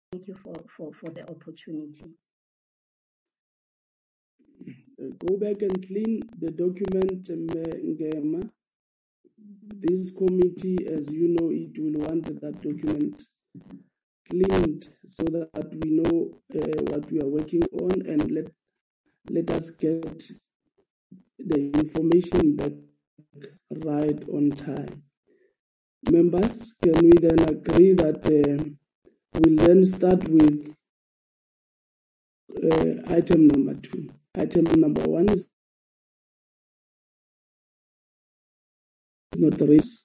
Thank you for the opportunity. Go back and clean the document, Ngema. This committee, as you know, it will want that document cleaned so that we know what we are working on, and let us get the information back right on time. Members, can we then agree that we'll then start with item number 2? Item number 1 is not raised.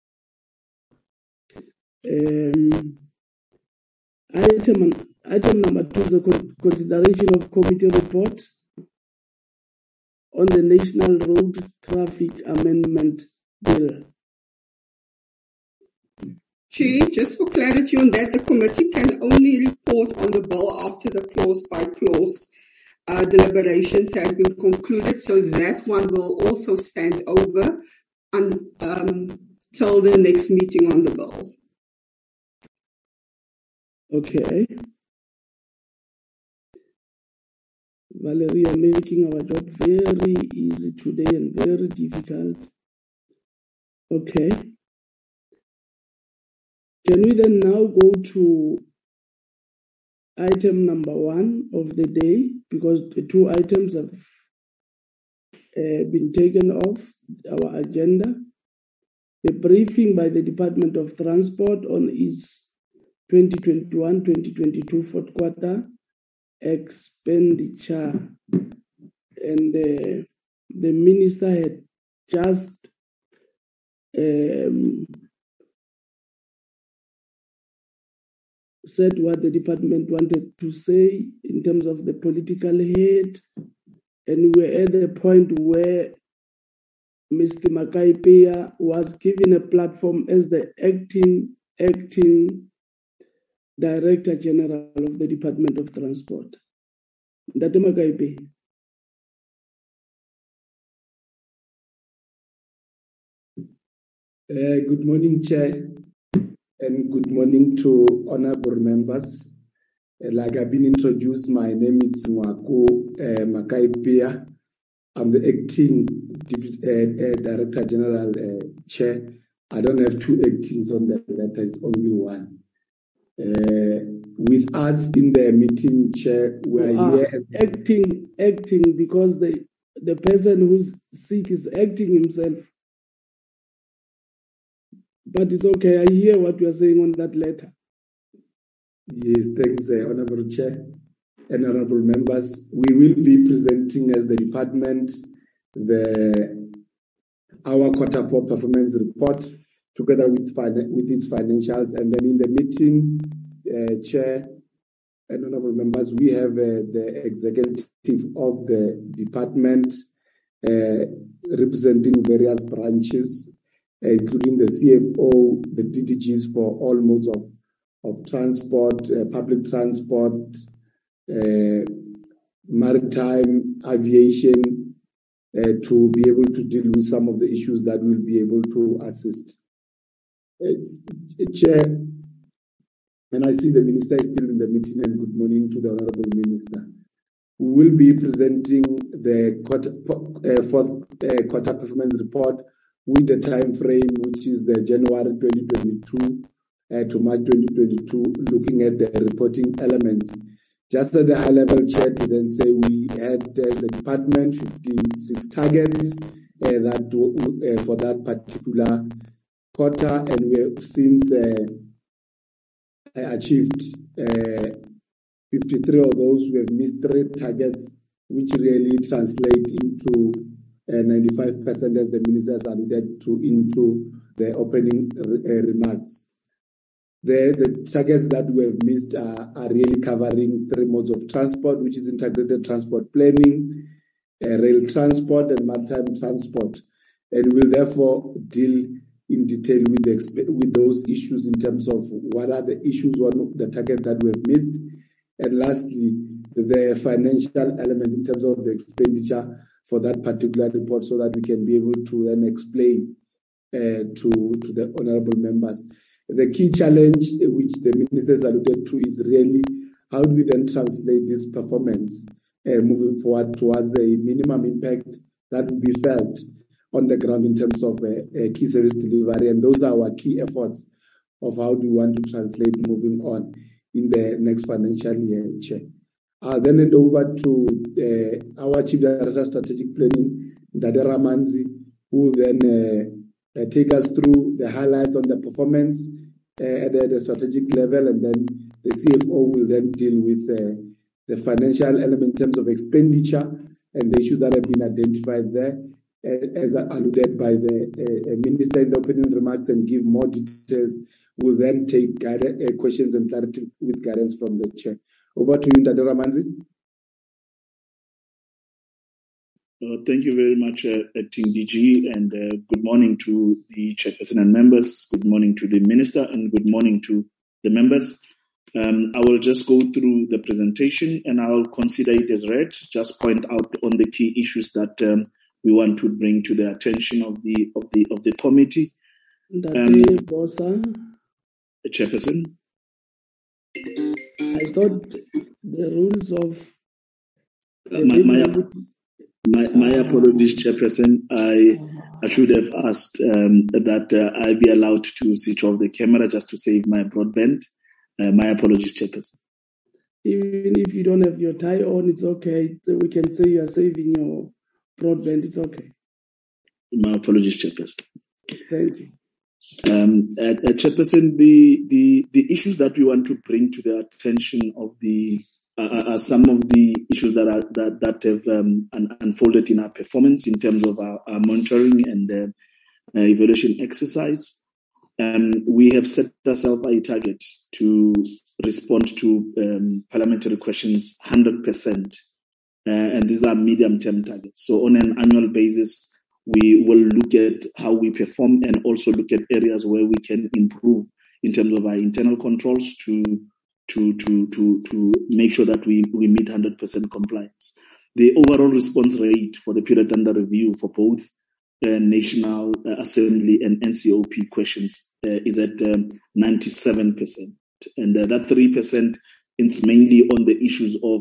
Item number 2 is a consideration of committee report on the National Road Traffic Amendment Bill. Chair, just for clarity on that, the committee can only report on the bill after the clause-by-clause deliberations has been concluded, so that one will also stand over until the next meeting on the bill. Okay. Valerie, you're making our job very easy today and very difficult. Okay. Can we then now go to item number 1 of the day, because the 2 items have been taken off our agenda. The briefing by the Department of Transport on its 2021-2022 fourth quarter expenditure, and the minister had just said what the department wanted to say in terms of the political hate, and we're at the point where Mr. Makaipea was given a platform as the acting Director General of the Department of Transport. Ndate Makaipea. Good morning, Chair, and good morning to honorable members. Like I've been introduced, my name is Ngwaku Makaipea. I'm the acting Director General Chair. I don't have 2 actings on the letter, it's only 1. With us in the meeting, Chair, we're here. Acting because the person whose seat is acting himself. But it's okay, I hear what you are saying on that letter. Yes, thanks, Honorable Chair and Honorable Members. We will be presenting as the department our quarter 4 performance report together with its financials, and then in the meeting, Chair and Honorable Members, we have the executive of the department representing various branches, including the CFO, the DDGs for all modes of transport, public transport, maritime, aviation, to be able to deal with some of the issues that we'll be able to assist. Chair, and I see the Minister is still in the meeting, and good morning to the Honorable Minister. We will be presenting the fourth quarter performance report with the time frame, which is January 2022 to March 2022, looking at the reporting elements. Just at the high level, Chair, to then say we had the department 56 targets for that particular quarter, and we have since achieved 53 of those. We have missed 3 targets, which really translate into 95%, as the ministers alluded to into the opening remarks. The targets that we have missed are really covering 3 modes of transport, which is integrated transport planning, rail transport, and maritime transport. And we'll therefore deal in detail with those issues in terms of what are the issues, the target that we have missed, and lastly, the financial element in terms of the expenditure for that particular report, so that we can be able to then explain to the honorable members. The key challenge which the ministers alluded to is really how do we then translate this performance moving forward towards a minimum impact that will be felt on the ground in terms of key service delivery. And those are our key efforts of how do we want to translate moving on in the next financial year, Chair. I'll then hand over to our Chief Director of Strategic Planning, Ndade Ramanzi, who will then take us through the highlights on the performance at the strategic level, and then the CFO will then deal with the financial element in terms of expenditure and the issues that have been identified there, as alluded by the Minister in the opening remarks, and give more details. We'll then take questions and clarity with guidance from the Chair. Over to you, Ndade Ramanzi. Thank you very much, Acting DG, and good morning to the Chairperson and members. Good morning to the Minister, and good morning to the members. I will just go through the presentation, and I'll consider it as read. Just point out on the key issues that we want to bring to the attention of the committee. Ndade Bosa. Chairperson. I thought the rules of my apologies, Chairperson. I should have asked that I be allowed to switch off the camera just to save my broadband. My apologies, Chairperson. Even if you don't have your tie on, it's okay. We can say you are saving your broadband. It's okay. My apologies, Chairperson. Thank you. Chairperson, the issues that we want to bring to the attention of the are some of the issues that have unfolded in our performance in terms of our monitoring and evaluation exercise. We have set ourselves a target to respond to parliamentary questions 100%, and these are medium-term targets. So on an annual basis, we will look at how we perform and also look at areas where we can improve in terms of our internal controls to make sure that we meet 100% compliance. The overall response rate for the period under review for both National Assembly and NCOP questions is at 97%, and that 3% is mainly on the issues of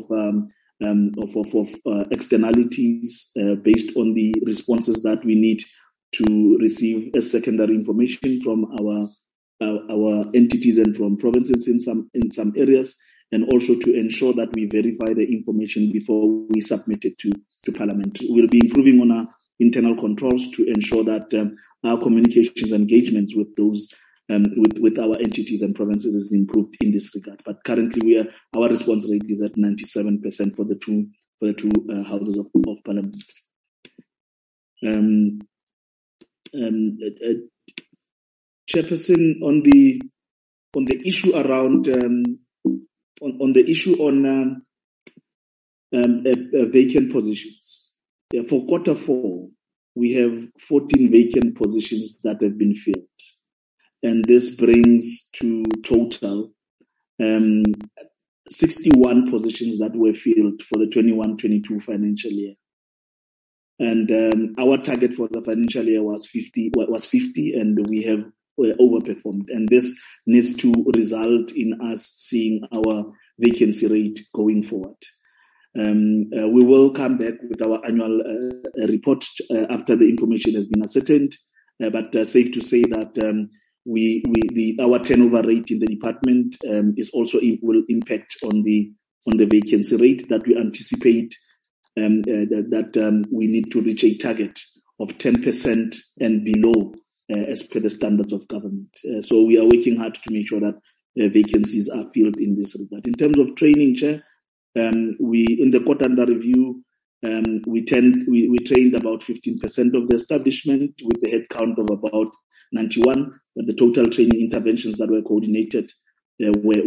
externalities based on the responses that we need to receive as secondary information from our entities and from provinces in some areas, and also to ensure that we verify the information before we submit it to Parliament. We'll be improving on our internal controls to ensure that our communications engagements with those with our entities and provinces is improved in this regard. But currently, our response rate is at 97% for the two houses of Parliament. Chairperson, on the issue around vacant positions, for quarter 4, we have 14 vacant positions that have been filled, and this brings to total 61 positions that were filled for the 21-22 financial year. And our target for the financial year was 50, and we have overperformed. And this needs to result in us seeing our vacancy rate going forward. We will come back with our annual report after the information has been ascertained, but safe to say that our turnover rate in the department is also will impact on the vacancy rate that we anticipate that we need to reach a target of 10% and below as per the standards of government. So we are working hard to make sure that vacancies are filled in this regard. In terms of training, Chair, we in the quarter under review, we trained about 15% of the establishment with the head count of about 91, but the total training interventions that were coordinated were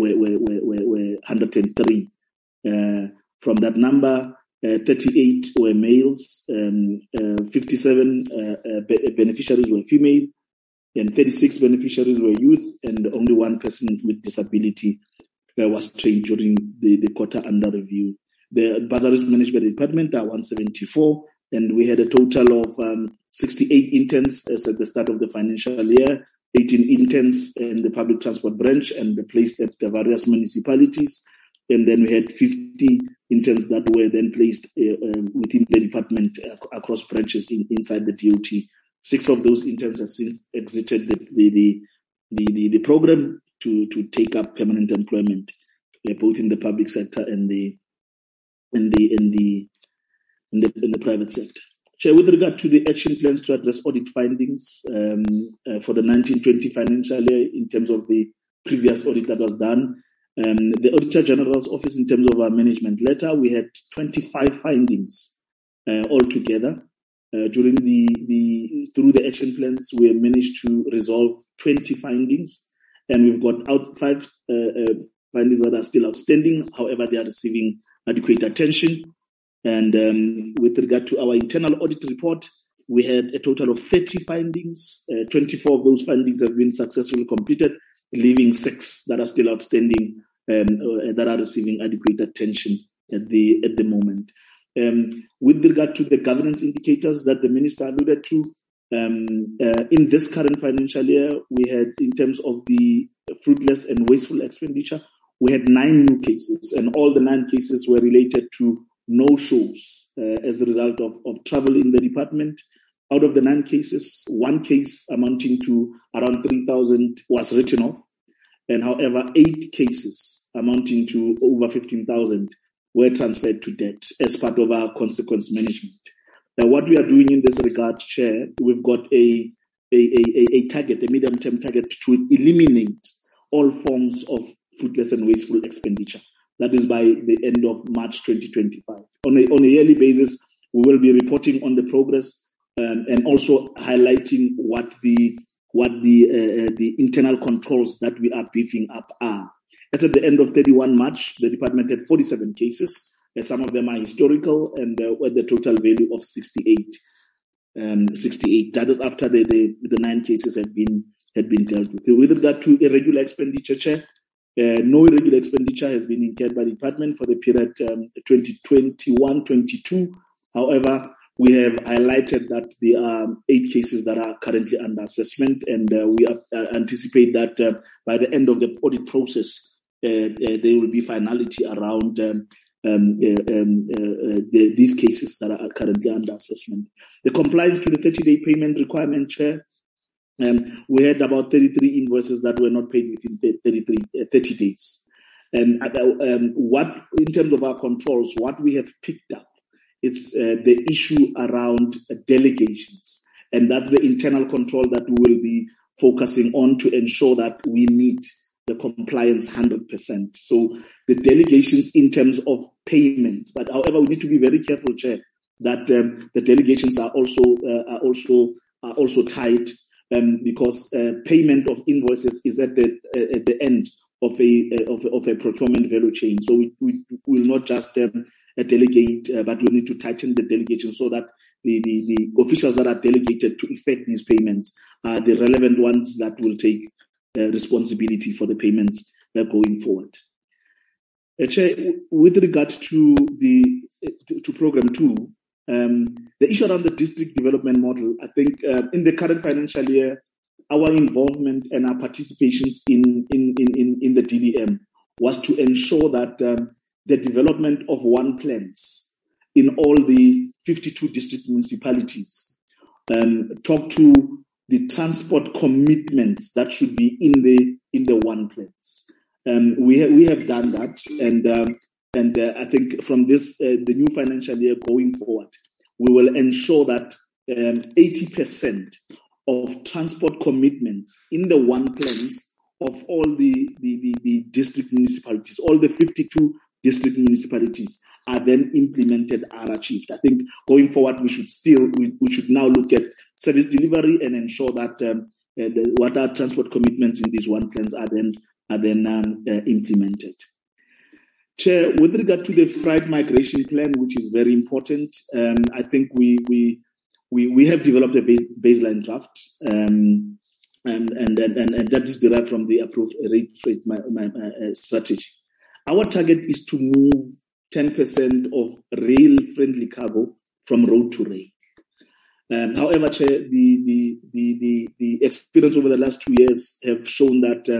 103. From that number, 38 were males, 57 beneficiaries were female, and 36 beneficiaries were youth, and only one person with disability was trained during the quarter under review. The bursaries managed by the department are 174, and we had a total of 68 interns as at the start of the financial year. 18 interns in the public transport branch and placed at the various municipalities. And then we had 50 interns that were then placed within the department across branches inside the DOT. 6 of those interns have since exited the program to take up permanent employment, both in the public sector and in the private sector. Chair, with regard to the action plans to address audit findings for the 1920 financial year in terms of the previous audit that was done, the Auditor General's Office, in terms of our management letter, we had 25 findings altogether. Through the action plans, we have managed to resolve 20 findings, and we've got 5 findings that are still outstanding. However, they are receiving adequate attention. And with regard to our internal audit report, we had a total of 30 findings. 24 of those findings have been successfully completed, leaving 6 that are still outstanding, that are receiving adequate attention at the moment. With regard to the governance indicators that the Minister alluded to, in this current financial year, we had, in terms of the fruitless and wasteful expenditure, we had 9 new cases, and all the 9 cases were related to no-shows as a result of travel in the department. Out of the 9 cases, 1 case amounting to around 3,000 was written off, and however, 8 cases amounting to over 15,000 were transferred to debt as part of our consequence management. What we are doing in this regard, Chair, we've got a target, a medium-term target to eliminate all forms of fruitless and wasteful expenditure. That is by the end of March 2025. On a yearly basis, we will be reporting on the progress and also highlighting what the internal controls that we are beefing up are. As at the end of 31 March, the department had 47 cases. Some of them are historical, and with the total value of 68. 68. That is after the 9 cases had been dealt with. With regard to irregular expenditure, Chair, no irregular expenditure has been incurred by the department for the period 2021-22. However, we have highlighted that there are 8 cases that are currently under assessment, and we anticipate that by the end of the audit process, there will be finality around these cases that are currently under assessment. The compliance to the 30-day payment requirement, Chair, we had about 33 invoices that were not paid within 30 days. And what, in terms of our controls, what we have picked up is the issue around delegations. And that's the internal control that we will be focusing on to ensure that we meet the compliance 100%. So the delegations in terms of payments, but however, we need to be very careful, Chair, that the delegations are also tied, because payment of invoices is at the end of a procurement value chain. So we will not just delegate, but we need to tighten the delegation so that the officials that are delegated to effect these payments are the relevant ones that will take responsibility for the payments going forward. Chair, with regard to program 2, the issue around the district development model, I think in the current financial year, our involvement and our participations in the DDM was to ensure that the development of one plans in all the 52 district municipalities talk to the transport commitments that should be in the one plans. We have done that, and I think from this the new financial year going forward, we will ensure that 80% of transport commitments in the one plans of all the district municipalities, all the 52 district municipalities are then implemented, are achieved. I think going forward, we should now look at service delivery and ensure that what are transport commitments in these one plans are then implemented. Chair, with regard to the freight migration plan, which is very important, I think we have developed a baseline draft, and that is derived from the approved rate freight strategy. Our target is to move 10% of rail-friendly cargo from road to rail. However, Chair, the experience over the last 2 years have shown that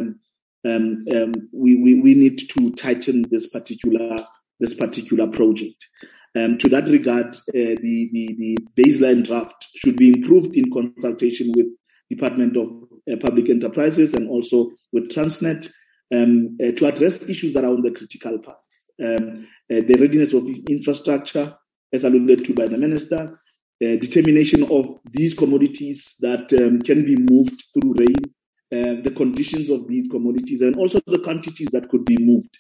we need to tighten this particular project. To that regard, the baseline draft should be improved in consultation with Department of Public Enterprises and also with Transnet to address issues that are on the critical path. The readiness of infrastructure, as alluded to by the Minister, determination of these commodities that can be moved through rail, the conditions of these commodities, and also the quantities that could be moved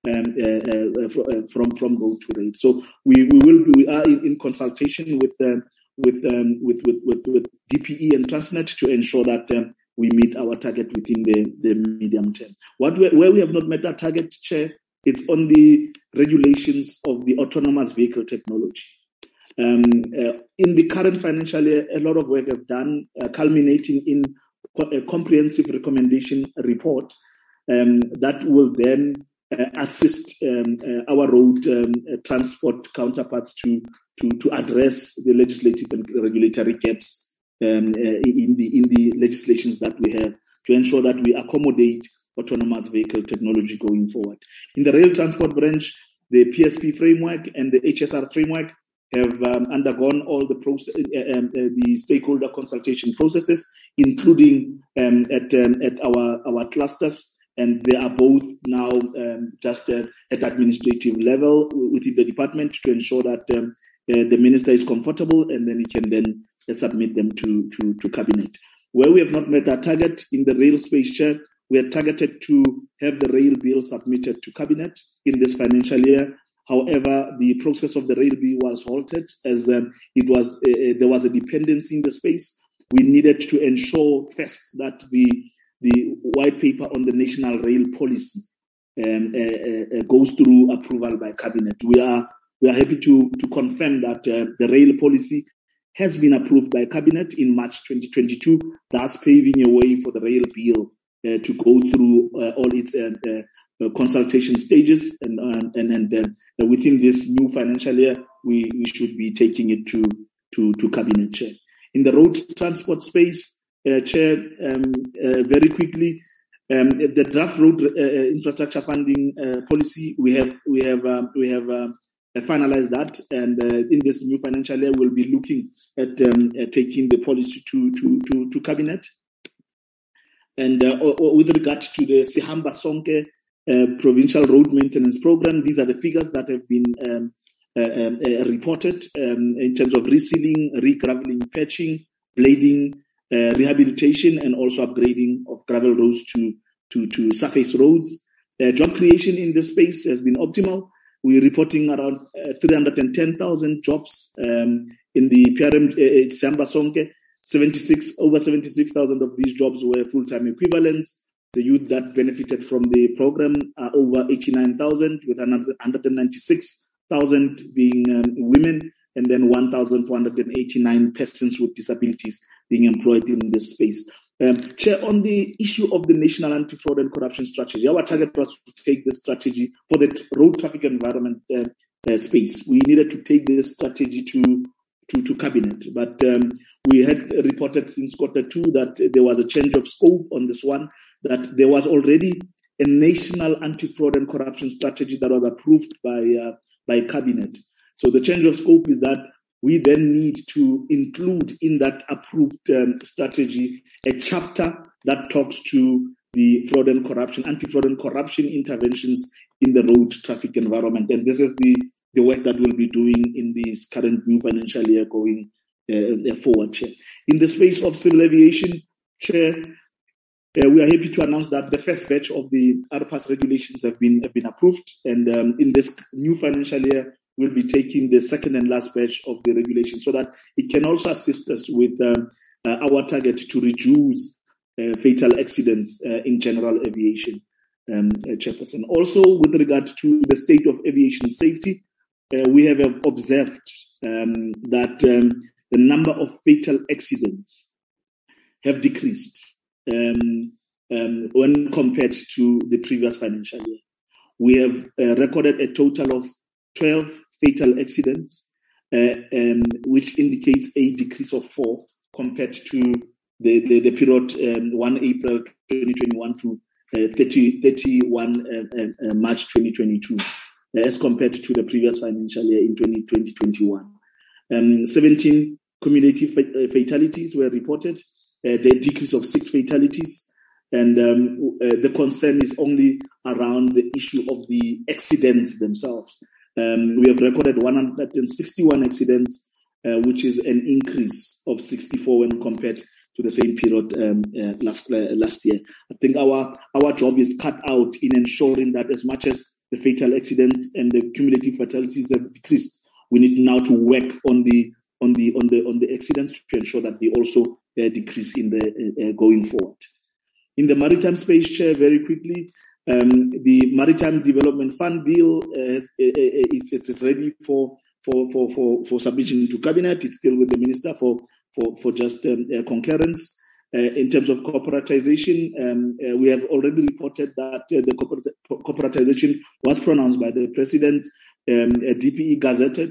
from road to rail. So we are in consultation with DPE and Transnet to ensure that we meet our target within the medium term. Where we have not met our target, Chair, it's on the regulations of the autonomous vehicle technology. In the current financial year, a lot of work have done, culminating in a comprehensive recommendation report that will then assist our road transport counterparts to address the legislative and regulatory gaps in the legislations that we have to ensure that we accommodate autonomous vehicle technology going forward. In the rail transport branch, the PSP framework and the HSR framework have undergone all the process, the stakeholder consultation processes, including at our clusters, and they are both now just at administrative level within the department to ensure that the minister is comfortable, and then he can then submit them to cabinet. Where we have not met our target in the rail space, Chair, we are targeted to have the rail bill submitted to cabinet in this financial year. However, the process of the rail bill was halted as there was a dependency in the space. We needed to ensure first that the white paper on the national rail policy goes through approval by cabinet. We are happy to confirm that the rail policy has been approved by cabinet in March 2022, thus paving a way for the rail bill to go through all its consultation stages, and within this new financial year, we should be taking it to cabinet, Chair. In the road transport space, Chair, very quickly, the draft road infrastructure funding policy, we have finalized that, and in this new financial year, we'll be looking at taking the policy to cabinet. And with regard to the Sihamba Sonke provincial road maintenance program, these are the figures that have been reported in terms of resealing, regraveling, patching, blading, rehabilitation, and also upgrading of gravel roads to surface roads. Job creation in this space has been optimal. We're reporting around 310,000 jobs in the PRM Sihamba Sonke. Over 76,000 of these jobs were full-time equivalents. The youth that benefited from the program are over 89,000, with 196,000 being women, and then 1,489 persons with disabilities being employed in this space. Chair, on the issue of the National Anti-Fraud and Corruption Strategy, our target was to take this strategy for the road traffic environment space. We needed to take this strategy to cabinet, but we had reported since Q2 that there was a change of scope on this one, that there was already a national anti-fraud and corruption strategy that was approved by cabinet. So the change of scope is that we then need to include in that approved strategy a chapter that talks to the fraud and corruption, anti-fraud and corruption interventions in the road traffic environment. And this is the work that we'll be doing in this current new financial year going forward, Chair. In the space of civil aviation, Chair, we are happy to announce that the first batch of the RPAS regulations have been approved, and in this new financial year, we'll be taking the second and last batch of the regulations so that it can also assist us with our target to reduce fatal accidents in general aviation, Chairperson. Also, with regard to the state of aviation safety, we have observed that the number of fatal accidents have decreased when compared to the previous financial year. We have recorded a total of 12 fatal accidents which indicates a decrease of 4 compared to the period 1 April 2021 to 31 March 2022, as compared to the previous financial year in 2021. 17 cumulative fatalities were reported, the decrease of 6 fatalities, and the concern is only around the issue of the accidents themselves. We have recorded 161 accidents, which is an increase of 64 when compared to the same period last year. I think our job is cut out in ensuring that as much as the fatal accidents and the cumulative fatalities have decreased, we need now to work on the accidents to ensure that they also decrease in the going forward. In the maritime space, Chair, very quickly, the Maritime Development Fund bill it's ready for submission to cabinet. It's still with the minister for just concurrence. In terms of corporatization, we have already reported that the corporatization was pronounced by the president. DPE gazetted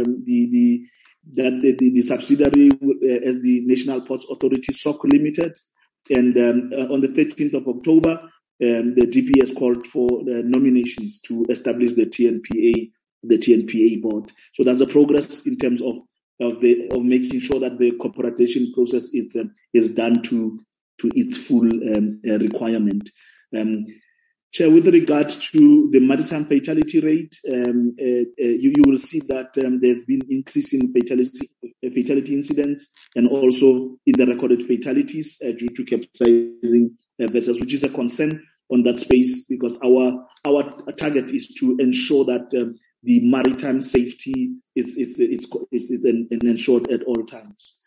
the subsidiary as the National Ports Authority SOC Limited, and on the 13th of October, the DPE has called for nominations to establish the TNPA board. So that's the progress in terms of making sure that the corporatization process is done to its full requirement. Chair, with regard to the maritime fatality rate, you will see that there's been increase in fatality incidents and also in the recorded fatalities due to capsizing vessels, which is a concern on that space, because our target is to ensure that the maritime safety is ensured at all times.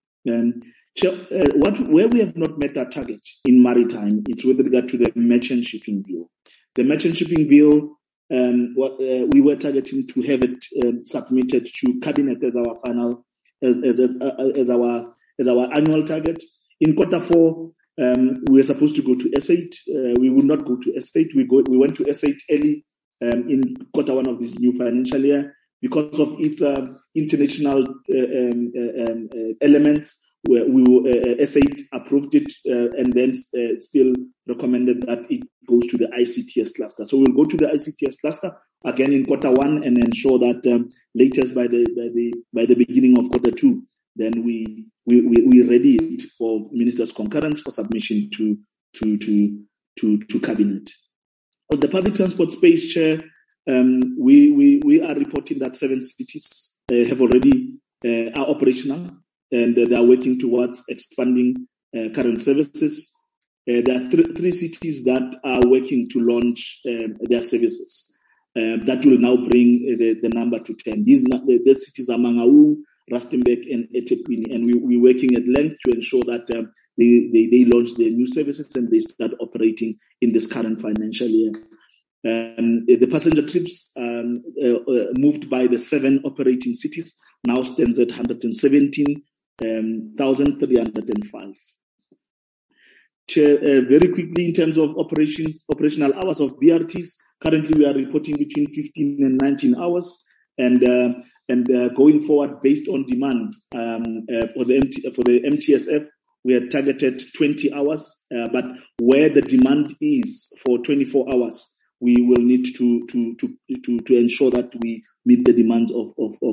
Where we have not met our target in maritime, it's with regard to the merchant shipping bill. The merchant shipping bill, we were targeting to have it submitted to cabinet as our final, as our annual target. In Q4, we were supposed to go to S8. We would not go to S8. We went to S8 early in Q1 of this new financial year because of its international elements. S8 approved it and then still recommended that it goes to the ICTS cluster. So we'll go to the ICTS cluster again in Q1 and ensure that latest by the beginning of Q2, then we ready it for minister's concurrence for submission to cabinet. On the public transport space, Chair, we are reporting that 7 cities have already are operational, and they are working towards expanding current services. There are 3 cities that are working to launch their services. That will now bring the number to 10. These cities are Mangaung, Rustenburg, and eThekwini, and we're working at length to ensure that they launch their new services and they start operating in this current financial year. The passenger trips moved by the 7 operating cities now stands at 117,305. Chair, very quickly in terms of operational hours of BRTs, currently we are reporting between 15 and 19 hours, and going forward based on demand for the MTSF, we are targeted 20 hours, but where the demand is for 24 hours, we will need to ensure that we meet the demands of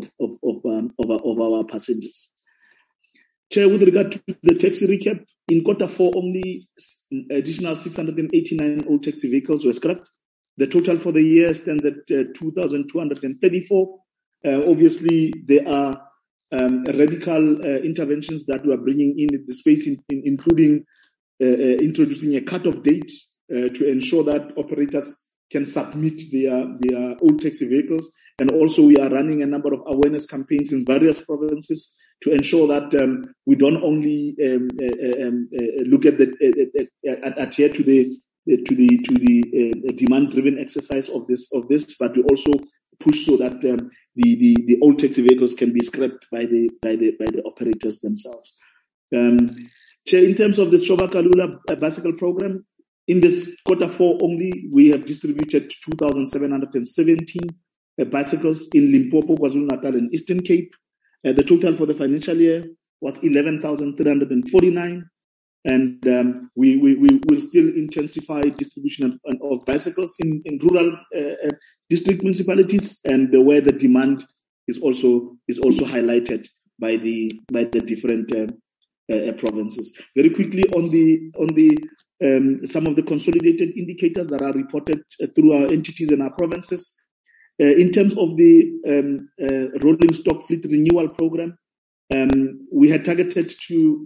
our passengers. Chair, with regard to the taxi recap, in Q4 only additional 689 old taxi vehicles were scrapped. The total for the year stands at 2,234. Obviously, there are radical interventions that we are bringing in the space, including introducing a cut-off date to ensure that operators can submit their old taxi vehicles. And also we are running a number of awareness campaigns in various provinces to ensure that we don't only look at adhere to the demand-driven exercise of this, but we also push so that the old taxi vehicles can be scrapped by the operators themselves. Chair, in terms of the Shoba Kalula bicycle program, in this Q4 only, we have distributed 2,717 bicycles in Limpopo, KwaZulu-Natal, and Eastern Cape. The total for the financial year was 11,349. And we will still intensify distribution of bicycles in rural district municipalities, and where the demand is also highlighted by the different provinces. Very quickly on the some of the consolidated indicators that are reported through our entities and our provinces. In terms of the rolling stock fleet renewal program, we had targeted to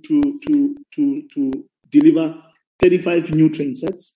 deliver 35 new train sets.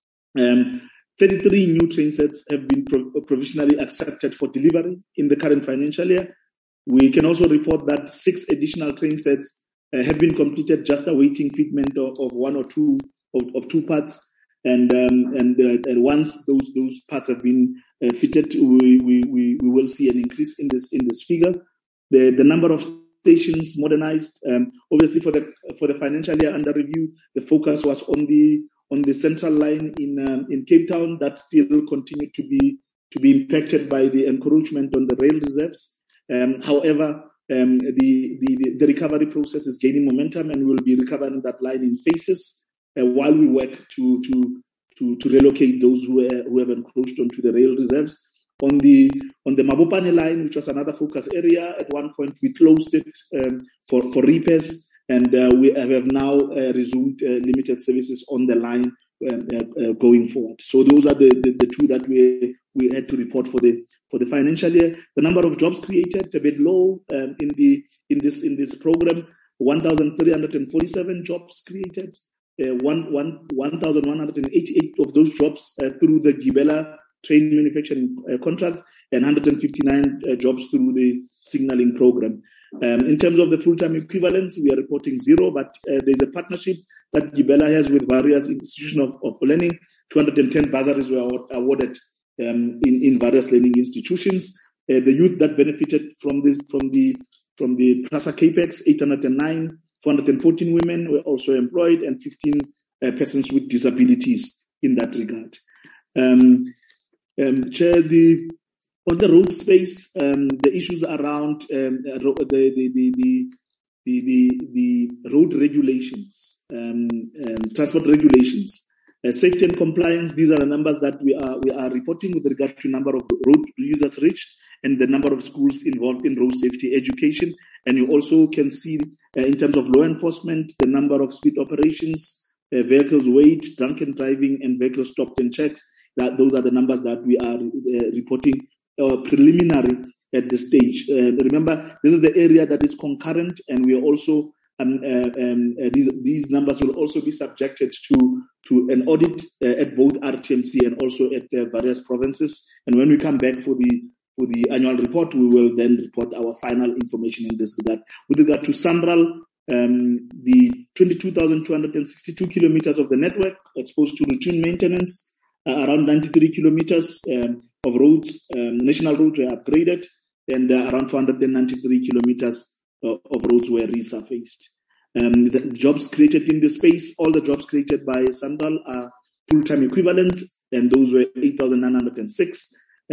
33 new train sets have been provisionally accepted for delivery in the current financial year. We can also report that 6 additional train sets have been completed, just awaiting fitment of one or two parts. And once those parts have been fitted, we will see an increase in this figure. The number of stations modernized. Obviously, for the financial year under review, the focus was on the central line in Cape Town. That still continued to be impacted by the encroachment on the rail reserves. However, the recovery process is gaining momentum, and we will be recovering that line in phases while we work to relocate those who have encroached onto the rail reserves. On the Mabopane line, which was another focus area, at one point we closed it for repairs, and we have now resumed limited services on the line going forward. So those are the two that we had to report for the financial year. The number of jobs created a bit low in this program. 1,347 jobs created. 1,188 of those jobs through the Gibela train manufacturing contracts, and 159 jobs through the signaling program. In terms of the full-time equivalents, we are reporting 0, but there's a partnership that Gibela has with various institutions of learning. 210 bursaries were awarded in various learning institutions. The youth that benefited from the PRASA Capex, 809, 414 women were also employed, and 15 persons with disabilities in that regard. Chair, on the road space, the issues around the road regulations, transport regulations, safety and compliance. These are the numbers that we are reporting with regard to number of road users reached and the number of schools involved in road safety education. And you also can see in terms of law enforcement, the number of speed operations, vehicles weight, drunken driving, and vehicles stopped and checks. Those are the numbers that we are reporting preliminary at this stage. Remember, this is the area that is concurrent, and we are also these numbers will also be subjected to an audit at both RTMC and also at various provinces. And when we come back for the annual report, we will then report our final information in this regard. With regard to SANRAL, the 22,262 kilometers of the network exposed to routine maintenance, around 93 kilometers of roads, national roads were upgraded, and around 493 kilometers of roads were resurfaced. The jobs created in this space, all the jobs created by SANRAL are full-time equivalents, and those were 8,906.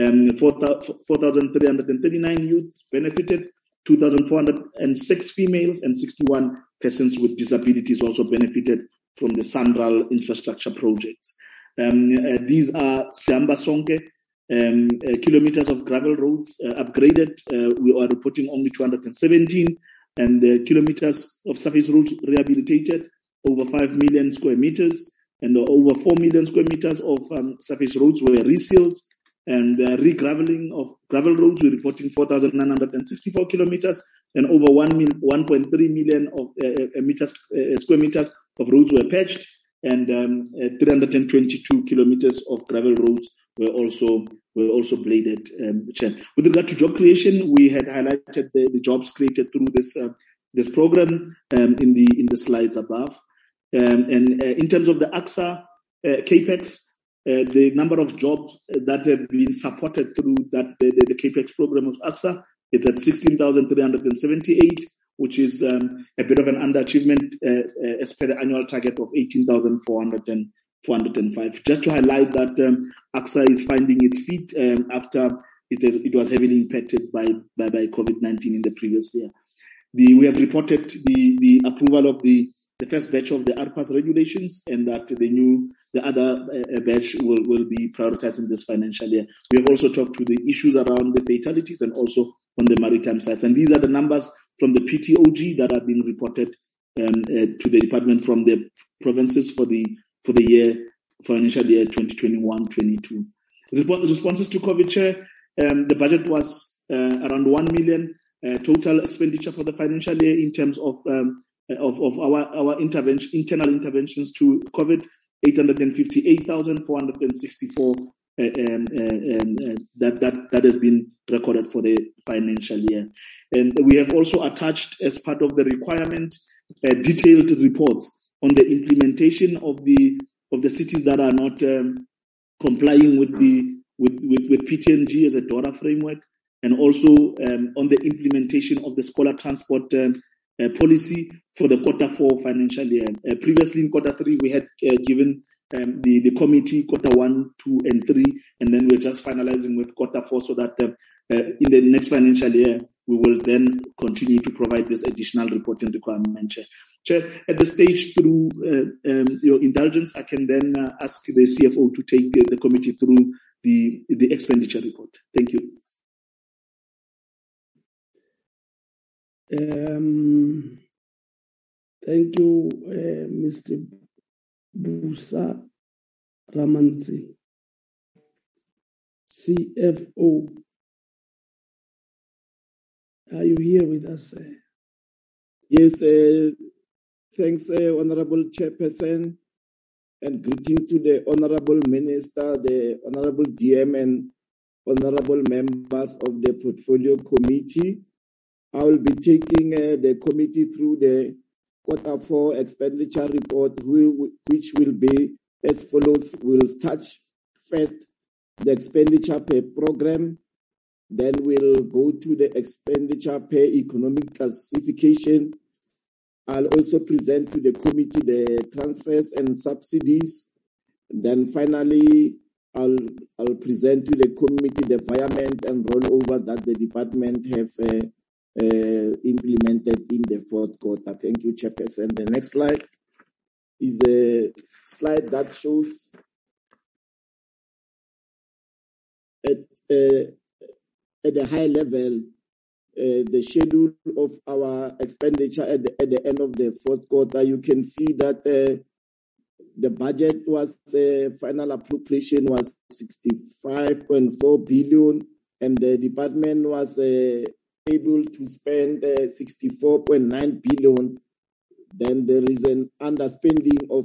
4,339 youth benefited, 2,406 females, and 61 persons with disabilities also benefited from the SANRAL infrastructure projects. These are Siamba Sonke, kilometers of gravel roads upgraded. We are reporting only 217, and the kilometers of surface roads rehabilitated, over 5 million square meters, and over 4 million square meters of surface roads were resealed. And re-graveling of gravel roads, we're reporting 4,964 kilometers, and over 1.3 million of square meters of roads were patched, and 322 kilometers of gravel roads were also bladed. With regard to job creation, we had highlighted the jobs created through this program in the slides above. And in terms of the AXA Capex, the number of jobs that have been supported through the Capex program of AXA is at 16,378, which is a bit of an underachievement as per the annual target of 18,405. Just to highlight that AXA is finding its feet after it was heavily impacted by COVID-19 in the previous year. We have reported the approval of the first batch of the ARPAS regulations, and that the other batch will be prioritized in this financial year. We have also talked to the issues around the fatalities and also on the maritime sites. And these are the numbers from the PTOG that have been reported to the department from the provinces for the financial year 2021-22. Responses to COVID, Chair, the budget was around 1 million total expenditure for the financial year in terms of our internal interventions to COVID, 858,464 that has been recorded for the financial year. And we have also attached, as part of the requirement, detailed reports on the implementation of the cities that are not complying with PTNG as a DORA framework, and also on the implementation of the scholar transport policy for the Q4 financial year. Previously in Q3, we had given the committee Q1, 2, and 3, and then we're just finalizing with Q4 so that in the next financial year, we will then continue to provide this additional reporting requirement. Chair, at this stage, through your indulgence, I can then ask the CFO to take the committee through the expenditure report. Thank you. Thank you, Mr. Busa Ramanzi, CFO. Are you here with us? Yes, thanks, Honorable Chairperson, and greetings to the Honorable Minister, the Honorable DM, and Honorable members of the Portfolio Committee. I will be taking the committee through the Q4 expenditure report, which will be as follows. We'll touch first the expenditure per program, then we'll go to the expenditure per economic classification. I'll also present to the committee the transfers and subsidies. Then finally, I'll present to the committee the environment and rollover that the department have implemented in the Q4. Thank you, Chairperson. The next slide is a slide that shows at a high level the schedule of our expenditure at the end of the Q4. You can see that the budget was final appropriation was 65.4 billion, and the department was able to spend 64.9 billion. Then there is an underspending of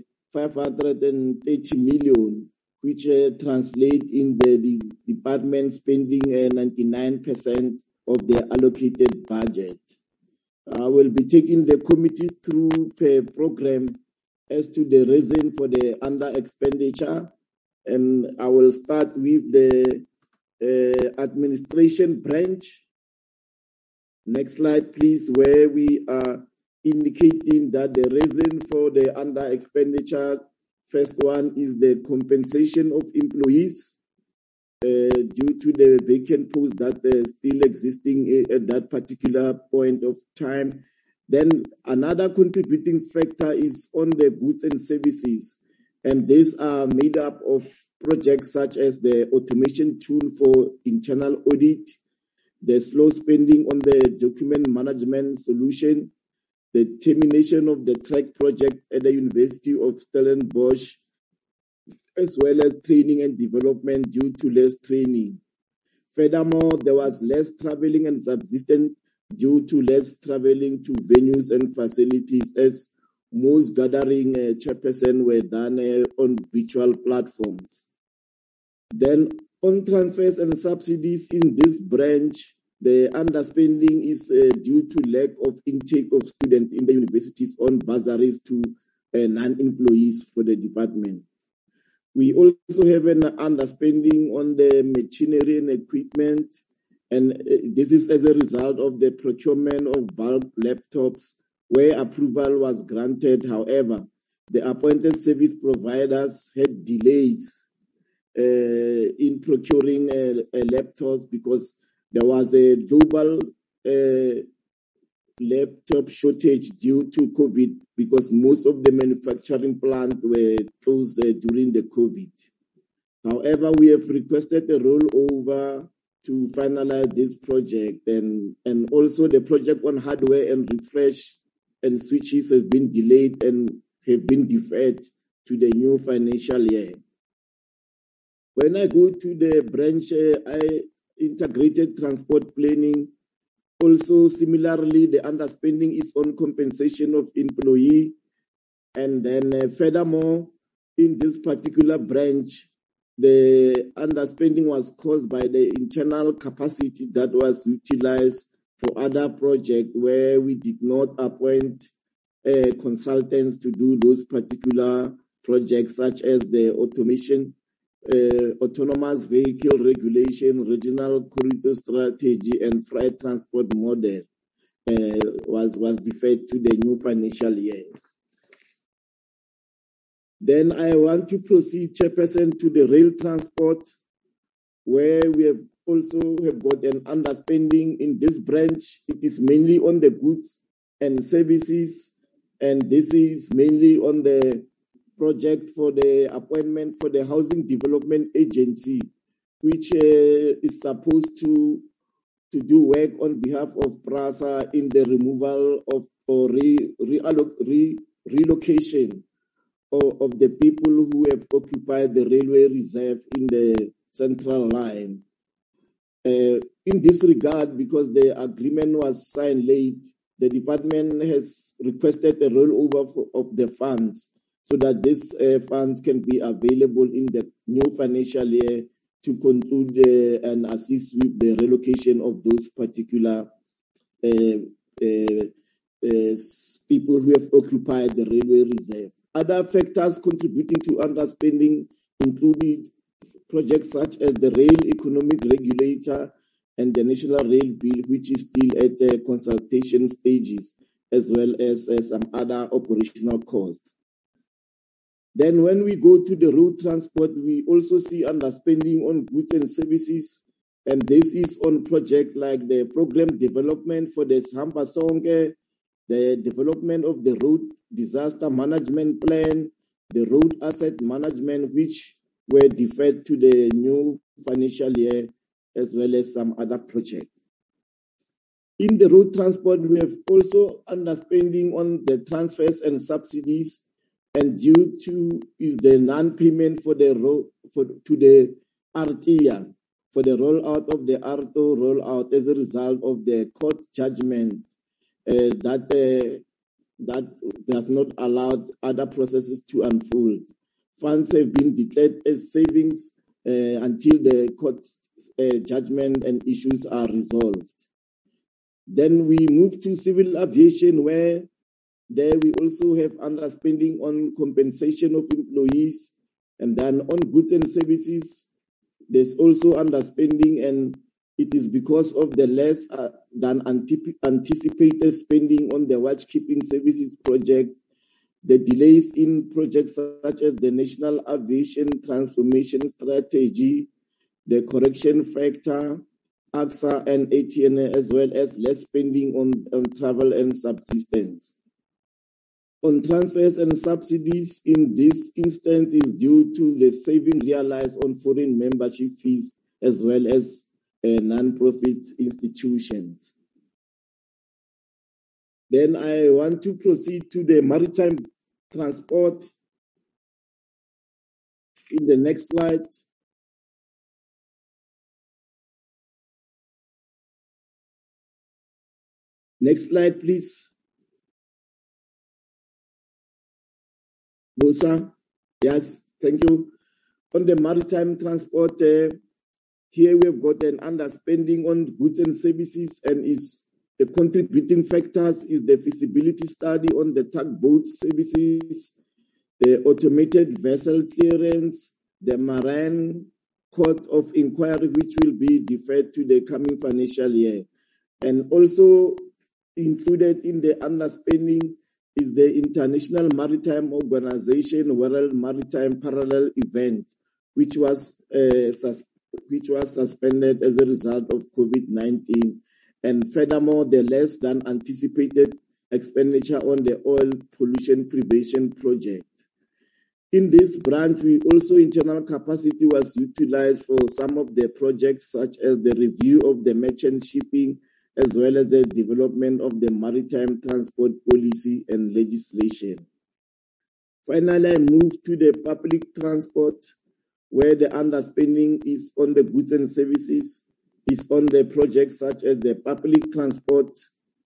530 million, which translates in the department spending 99% of the allocated budget. I will be taking the committee through per program as to the reason for the under expenditure, and I will start with the administration branch. Next slide, please, where we are indicating that the reason for the under expenditure, first one is the compensation of employees due to the vacant posts that are still existing at that particular point of time. Then another contributing factor is on the goods and services, and these are made up of projects such as the automation tool for internal audit, the slow spending on the document management solution, the termination of the track project at the University of Stellenbosch, as well as training and development due to less training. Furthermore, there was less traveling and subsistence due to less traveling to venues and facilities, as most gathering chairperson were done on virtual platforms. Then on transfers and subsidies in this branch, the underspending is due to lack of intake of students in the universities on bursaries to non-employees for the department. We also have an underspending on the machinery and equipment, and this is as a result of the procurement of bulk laptops where approval was granted. However, the appointed service providers had delays in procuring laptops because there was a global laptop shortage due to COVID because most of the manufacturing plants were closed during the COVID. However, we have requested a rollover to finalize this project, and also the project on hardware and refresh and switches has been delayed and have been deferred to the new financial year. When I go to the branch, integrated transport planning, also similarly, the underspending is on compensation of employee. And then furthermore, in this particular branch, the underspending was caused by the internal capacity that was utilized for other projects where we did not appoint consultants to do those particular projects, such as the automation, autonomous vehicle regulation, regional corridor strategy, and freight transport model was deferred to the new financial year. Then I want to proceed, Chairperson, to the rail transport, where we have also got an underspending in this branch. It is mainly on the goods and services, and this is mainly on the project for the appointment for the Housing Development Agency, which is supposed to do work on behalf of PRASA in the removal of or relocation of the people who have occupied the railway reserve in the central line. In this regard, because the agreement was signed late, the department has requested a rollover of the funds so that these funds can be available in the new financial year to conclude and assist with the relocation of those particular people who have occupied the railway reserve. Other factors contributing to underspending included projects such as the Rail Economic Regulator and the National Rail Bill, which is still at the consultation stages, as well as some other operational costs. Then when we go to the road transport, we also see underspending on goods and services, and this is on projects like the program development for the Sihamba Sonke, the development of the road disaster management plan, the road asset management, which were deferred to the new financial year, as well as some other projects. In the road transport, we have also underspending on the transfers and subsidies, and due to is the non-payment for the road to the RTIA for the rollout of the ARTO rollout as a result of the court judgment that does not allow other processes to unfold. Funds have been declared as savings until the court judgment and issues are resolved. Then we move to civil aviation, where there we also have underspending on compensation of employees, and then on goods and services, there's also underspending, and it is because of the less than anticipated spending on the watchkeeping services project, the delays in projects such as the National Aviation Transformation Strategy, the correction factor, AXA and ATN, as well as less spending on travel and subsistence. On transfers and subsidies, in this instance, is due to the saving realized on foreign membership fees, as well as non-profit institutions. Then I want to proceed to the maritime transport. In the next slide. Next slide, please. Bosa. Yes, thank you. On the maritime transport, here we have got an underspending on goods and services, and is the contributing factors is the feasibility study on the tugboat services, the automated vessel clearance, the marine court of inquiry, which will be deferred to the coming financial year. And also included in the underspending is the International Maritime Organization World Maritime Parallel Event, which was suspended as a result of COVID-19, and furthermore, the less than anticipated expenditure on the oil pollution prevention project. In this branch, internal capacity was utilized for some of the projects, such as the review of the merchant shipping, as well as the development of the maritime transport policy and legislation. Finally, I move to the public transport, where the underspending is on the goods and services, is on the projects such as the public transport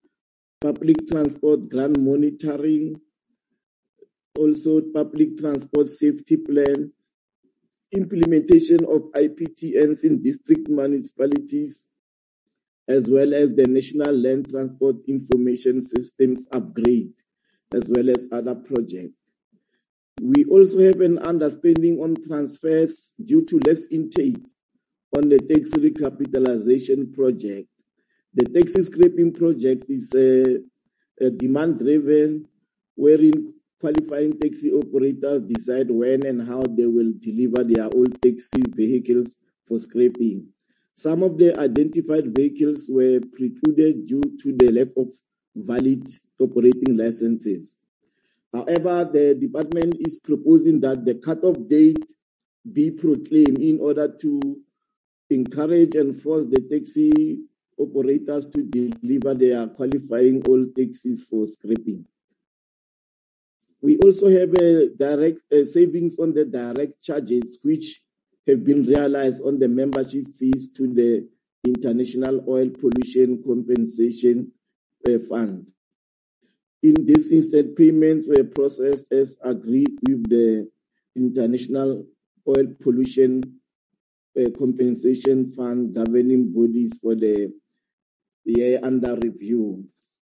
grant monitoring, also public transport safety plan, implementation of IPTNs in district municipalities, as well as the National Land Transport Information Systems upgrade, as well as other projects. We also have an underspending on transfers due to less intake on the tax recapitalization project. The taxi scraping project is demand-driven, wherein qualifying taxi operators decide when and how they will deliver their old taxi vehicles for scraping. Some of the identified vehicles were precluded due to the lack of valid operating licenses. However, the department is proposing that the cut-off date be proclaimed in order to encourage and force the taxi operators to deliver their qualifying old taxis for scrapping. We also have direct savings on the direct charges, which have been realized on the membership fees to the International Oil Pollution Compensation Fund. In this instance, payments were processed as agreed with the International Oil Pollution Compensation Fund governing bodies for the year under review.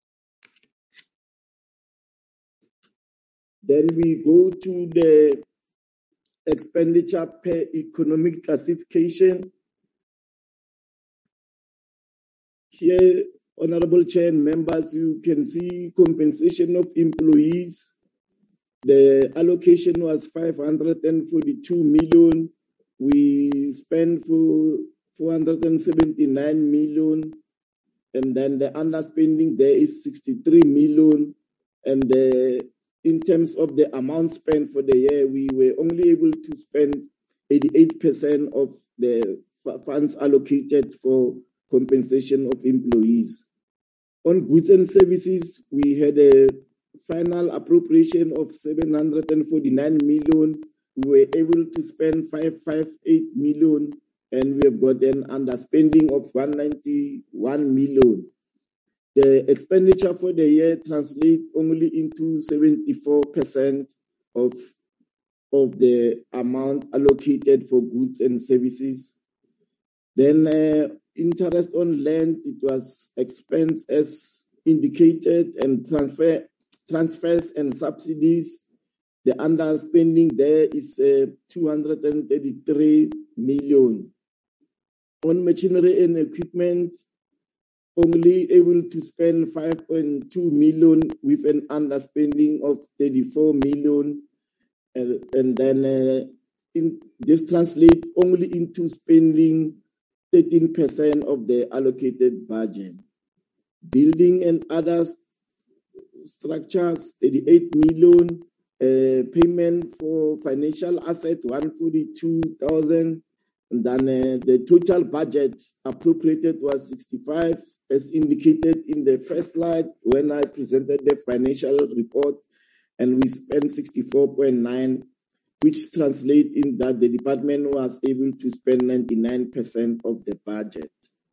Then we go to the expenditure per economic classification. Here, Honorable Chair and members, you can see compensation of employees. The allocation was 542 million. We spent for 479 million. And then the underspending there is 63 million. And in terms of the amount spent for the year, we were only able to spend 88% of the funds allocated for compensation of employees. On goods and services, we had a final appropriation of 749 million. We were able to spend 558 million, and we have got an underspending of 191 million. The expenditure for the year translates only into 74% of the amount allocated for goods and services. Then interest on land, it was expense as indicated, and transfers and subsidies. The underspending there is 233 million. On machinery and equipment, only able to spend 5.2 million with an underspending of 34 million. And then this translates only into spending 13% of the allocated budget. Building and other structures, 38 million. Payment for financial asset, 142,000. And then the total budget appropriated was 65, as indicated in the first slide when I presented the financial report, and we spent 64.9, which translates in that the department was able to spend 99% of the budget.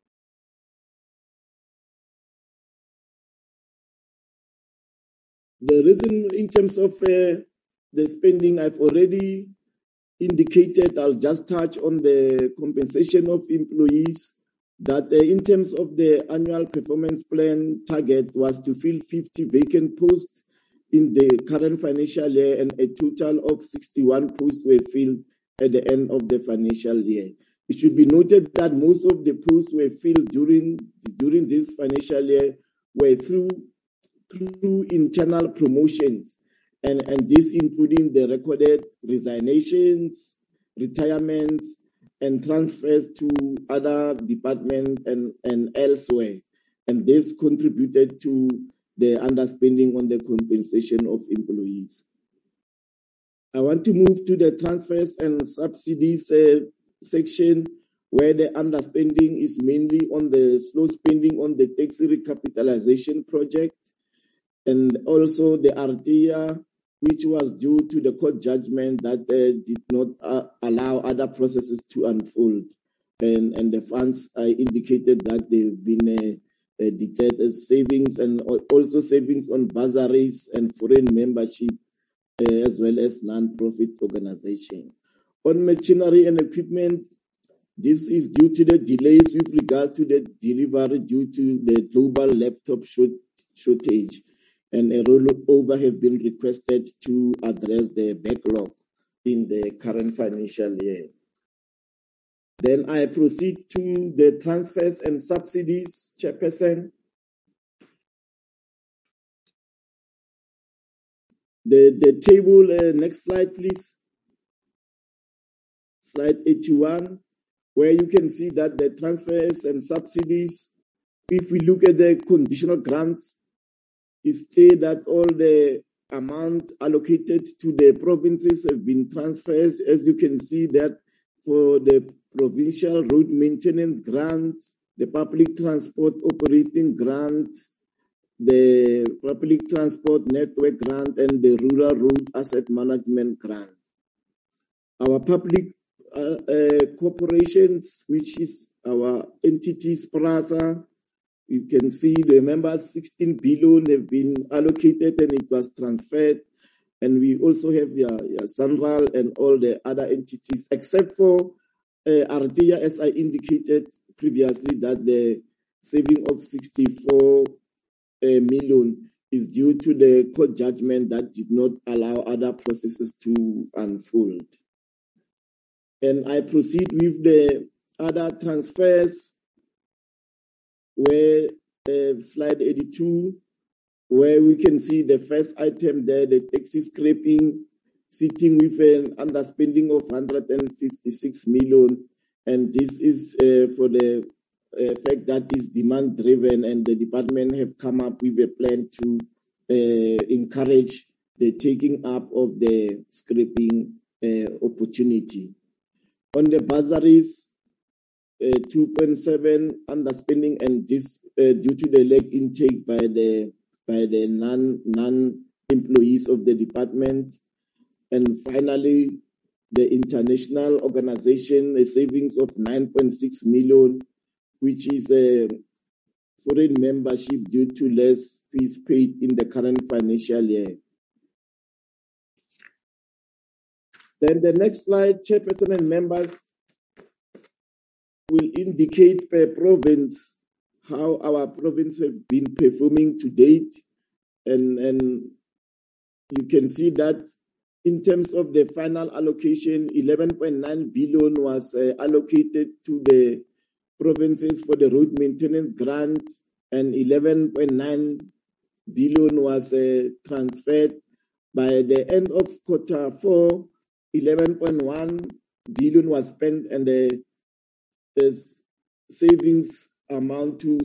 The reason in terms of the spending, I've already indicated. I'll just touch on the compensation of employees, that in terms of the annual performance plan target was to fill 50 vacant posts in the current financial year, and a total of 61 posts were filled at the end of the financial year. It should be noted that most of the posts were filled during this financial year were through internal promotions, and this including the recorded resignations, retirements, and transfers to other departments and elsewhere. And this contributed to the underspending on the compensation of employees. I want to move to the transfers and subsidies section, where the underspending is mainly on the slow spending on the tax recapitalization project, and also the RTIA, which was due to the court judgment that did not allow other processes to unfold. And the funds indicated that they've been declared as savings, and also savings on bursaries and foreign membership, as well as non-profit organization. On machinery and equipment, this is due to the delays with regards to the delivery due to the global laptop shortage, and a rollover have been requested to address the backlog in the current financial year. Then I proceed to the transfers and subsidies, Chairperson. The table, next slide, please. Slide 81, where you can see that the transfers and subsidies, if we look at the conditional grants, it's clear that all the amount allocated to the provinces have been transferred. As you can see that for the provincial road maintenance grant, the public transport operating grant, the public transport network grant, and the rural road asset management grant. Our public corporations, which is our entities, PRASA, you can see the members 16 billion have been allocated and it was transferred. And we also have Sanral and all the other entities, except for RTIA, as I indicated previously, that the saving of 64 million is due to the court judgment that did not allow other processes to unfold. And I proceed with the other transfers, where slide 82, where we can see the first item there, the taxi scraping, sitting with an underspending of 156 million. And this is for the fact that is demand driven, and the department have come up with a plan to encourage the taking up of the scraping opportunity. On the bursaries, 2.7 underspending, and this due to the lag intake by the non-employees of the department. And finally, the international organization, a savings of 9.6 million, which is a foreign membership due to less fees paid in the current financial year. Then the next slide, Chairperson and members, will indicate per province how our province have been performing to date. And you can see that in terms of the final allocation, 11.9 billion was allocated to the provinces for the road maintenance grant, and 11.9 billion was transferred. By the end of quarter 4, 11.1 billion was spent, and the savings amount to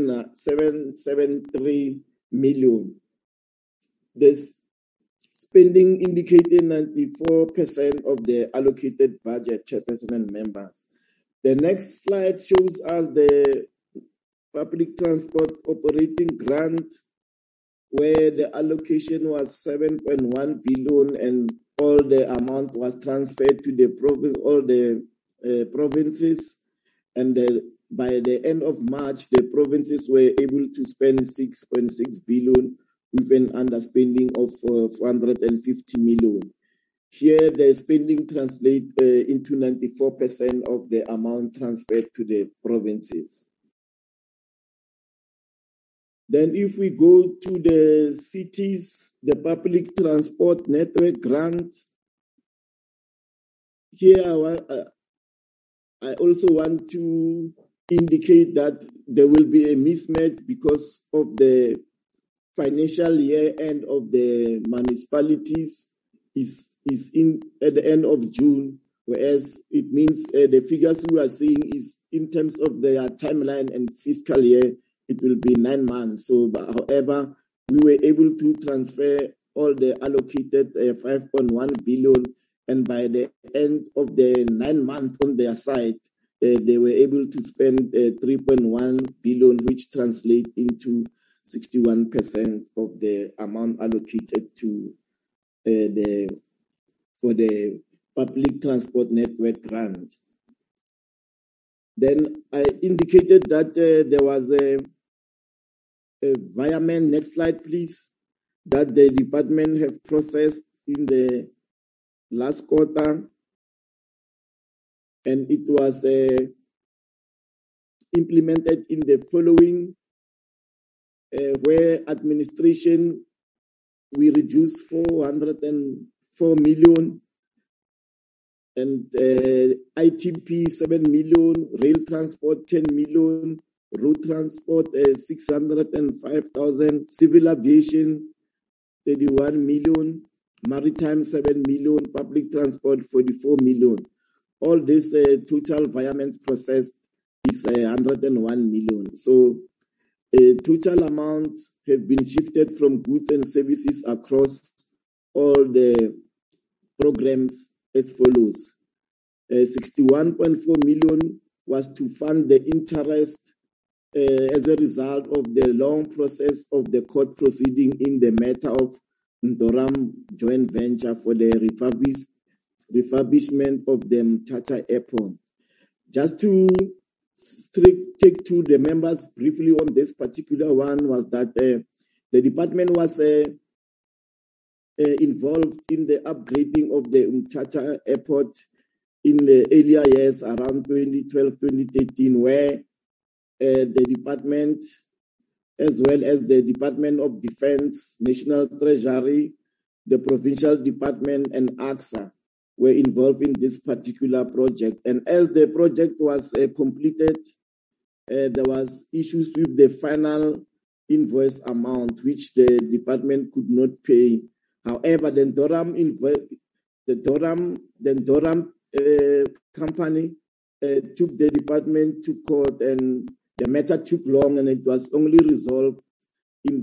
773 million. This spending indicated 94% of the allocated budget, Chairperson and members. The next slide shows us the public transport operating grant, where the allocation was 7.1 billion, and all the amount was transferred to the province, all the provinces. And by the end of March, the provinces were able to spend 6.6 billion with an underspending of 450 million. Here, the spending translates into 94% of the amount transferred to the provinces. Then if we go to the cities, the public transport network grant, here I also want to indicate that there will be a mismatch because of the financial year end of the municipalities is in at the end of June, whereas it means the figures we are seeing is in terms of their timeline and fiscal year, it will be 9 months. So, however, we were able to transfer all the allocated 5.1 billion, and by the end of the 9 months on their side, they were able to spend 3.1 billion, which translates into 61% of the amount allocated to for the public transport network grant. Then I indicated that there was a environment, next slide please, that the department have processed in the last quarter, and it was implemented in the following, where administration, we reduced 404 million, and ITP 7 million, rail transport 10 million, road transport 605,000, civil aviation 31 million, maritime 7 million, public transport 44 million. All this total environment processed is 101 million. So total amount have been shifted from goods and services across all the programs as follows. 61.4 million was to fund the interest as a result of the long process of the court proceeding in the matter of Ndoram joint venture for the refurbishment of the Mthatha Airport. Just to take to the members briefly on this particular one was that the department was involved in the upgrading of the Mthatha Airport in the earlier years around 2012, 2013, where the department, as well as the Department of Defense, National Treasury, the Provincial Department, and AXA were involved in this particular project. And as the project was completed, there was issues with the final invoice amount, which the department could not pay. However, the Ndoram company took the department to court, and the matter took long, and it was only resolved in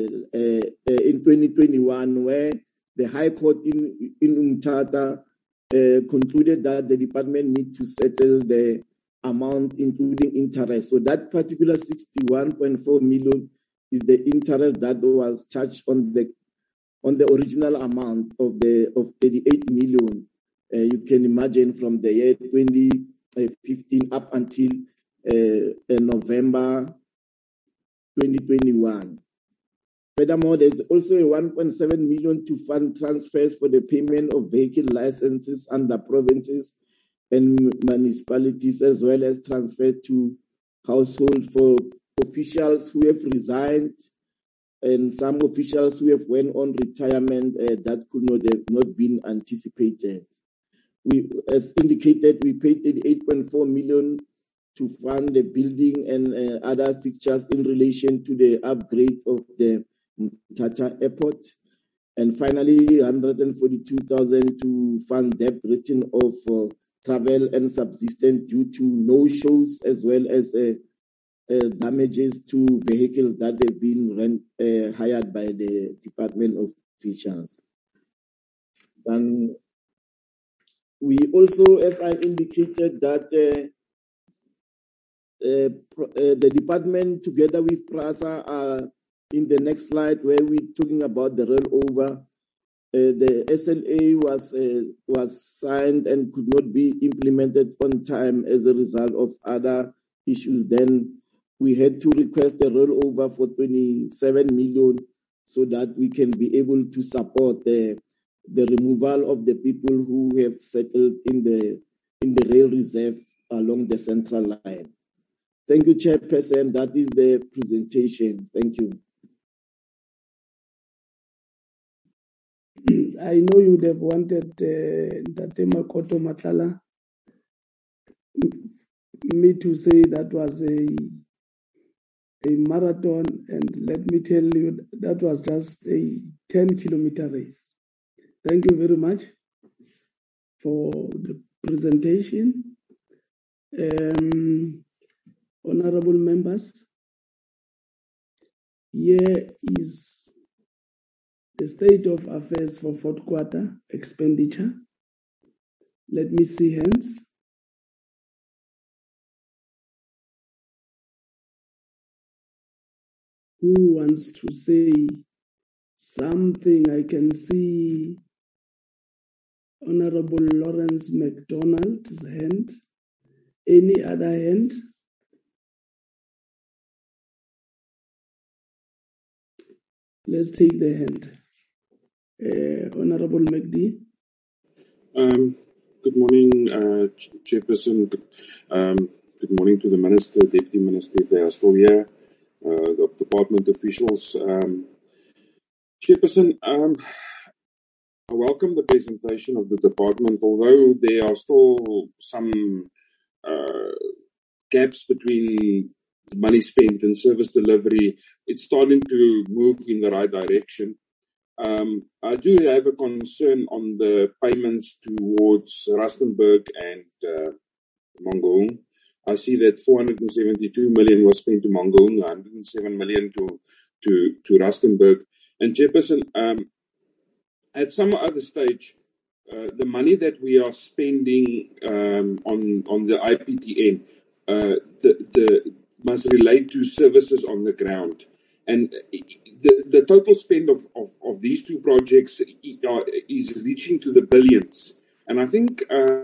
2021, where the High Court in Mthatha concluded that the department need to settle the amount, including interest. So that particular 61.4 million is the interest that was charged on the original amount of 38 million. You can imagine from the year 2015 up until November 2021. Furthermore, there's also a 1.7 million to fund transfers for the payment of vehicle licenses under provinces and municipalities, as well as transfer to household for officials who have resigned and some officials who have went on retirement that could not have not been anticipated. We, as indicated, we paid 38.4 million to fund the building and other fixtures in relation to the upgrade of the Mthatha Airport. And finally, 142,000 to fund debt written off for travel and subsistence due to no shows, as well as damages to vehicles that have been hired by the Department of officials. And we also, as I indicated, that the department, together with PRASA, are in the next slide where we're talking about the rollover. The SLA was signed and could not be implemented on time as a result of other issues. Then we had to request a rollover for 27 million so that we can be able to support the removal of the people who have settled in the rail reserve along the central line. Thank you, Chairperson. That is the presentation. Thank you. I know you would have wanted Ntate Makoto Matlala me to say that was a marathon, and let me tell you, that was just a 10-kilometer race. Thank you very much for the presentation. Honorable members, here is the state of affairs for fourth quarter expenditure. Let me see hands. Who wants to say something? I can see Honorable Lawrence McDonald's hand. Any other hand? Let's take the hand. Honorable McD. Good morning, Chairperson. Good morning to the Minister, Deputy Minister, if they are still here, the department officials. Chairperson, I welcome the presentation of the department, although there are still some gaps between money spent and service delivery. It's starting to move in the right direction. I do have a concern on the payments towards Rustenburg and Mangaung. I see that 472 million was spent to Mangaung, 107 million to Rustenburg. And Chairperson, at some other stage, the money that we are spending on the IPTN must relate to services on the ground. And the total spend of these two projects is reaching to the billions. And I think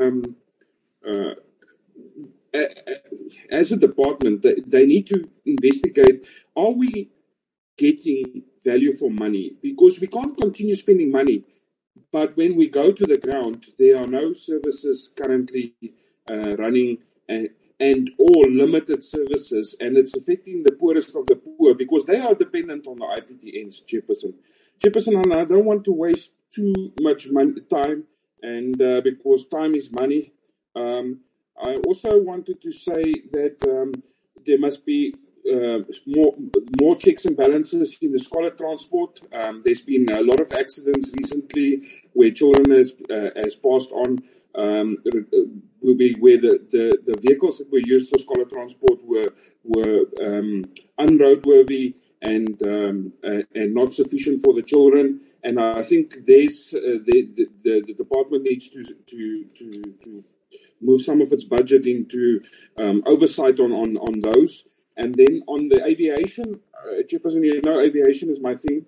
as a department, they need to investigate, are we getting value for money? Because we can't continue spending money, but when we go to the ground, there are no services currently running and all limited services, and it's affecting the poorest of the poor because they are dependent on the IPTNs, Chairperson. Chairperson, and I don't want to waste too much time, and because time is money. I also wanted to say that there must be more checks and balances in the scholar transport. There's been a lot of accidents recently where children has passed on. Will be where the vehicles that were used for scholar transport were unroadworthy and not sufficient for the children. And I think there's the department needs to move some of its budget into oversight on those. And then on the aviation, Chairperson, you know, aviation is my thing.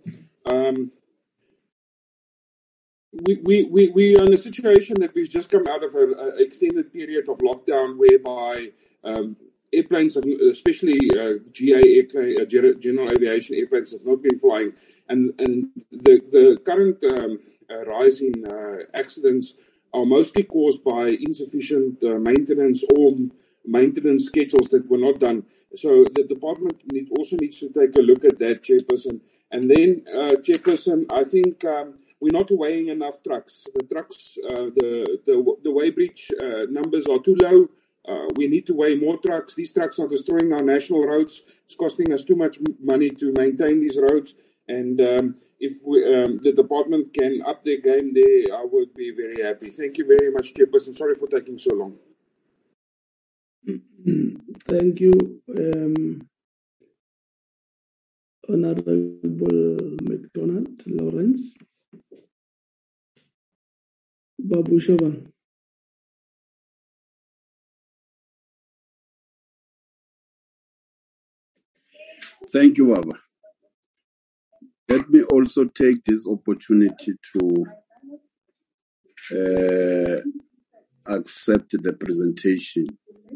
We are in a situation that we've just come out of an extended period of lockdown whereby airplanes, especially GA general aviation airplanes, have not been flying. And the current rise in accidents are mostly caused by insufficient maintenance or maintenance schedules that were not done. So the department also needs to take a look at that, Chairperson. And then, Chairperson, I think we're not weighing enough trucks. The trucks, the weighbridge numbers are too low. We need to weigh more trucks. These trucks are destroying our national roads. It's costing us too much money to maintain these roads. And if the department can up their game there, I would be very happy. Thank you very much, Chairperson. Sorry for taking so long. Thank you, Honorable McDonald Lawrence. Babu Shaba. Thank you, Baba. Let me also take this opportunity to accept the presentation.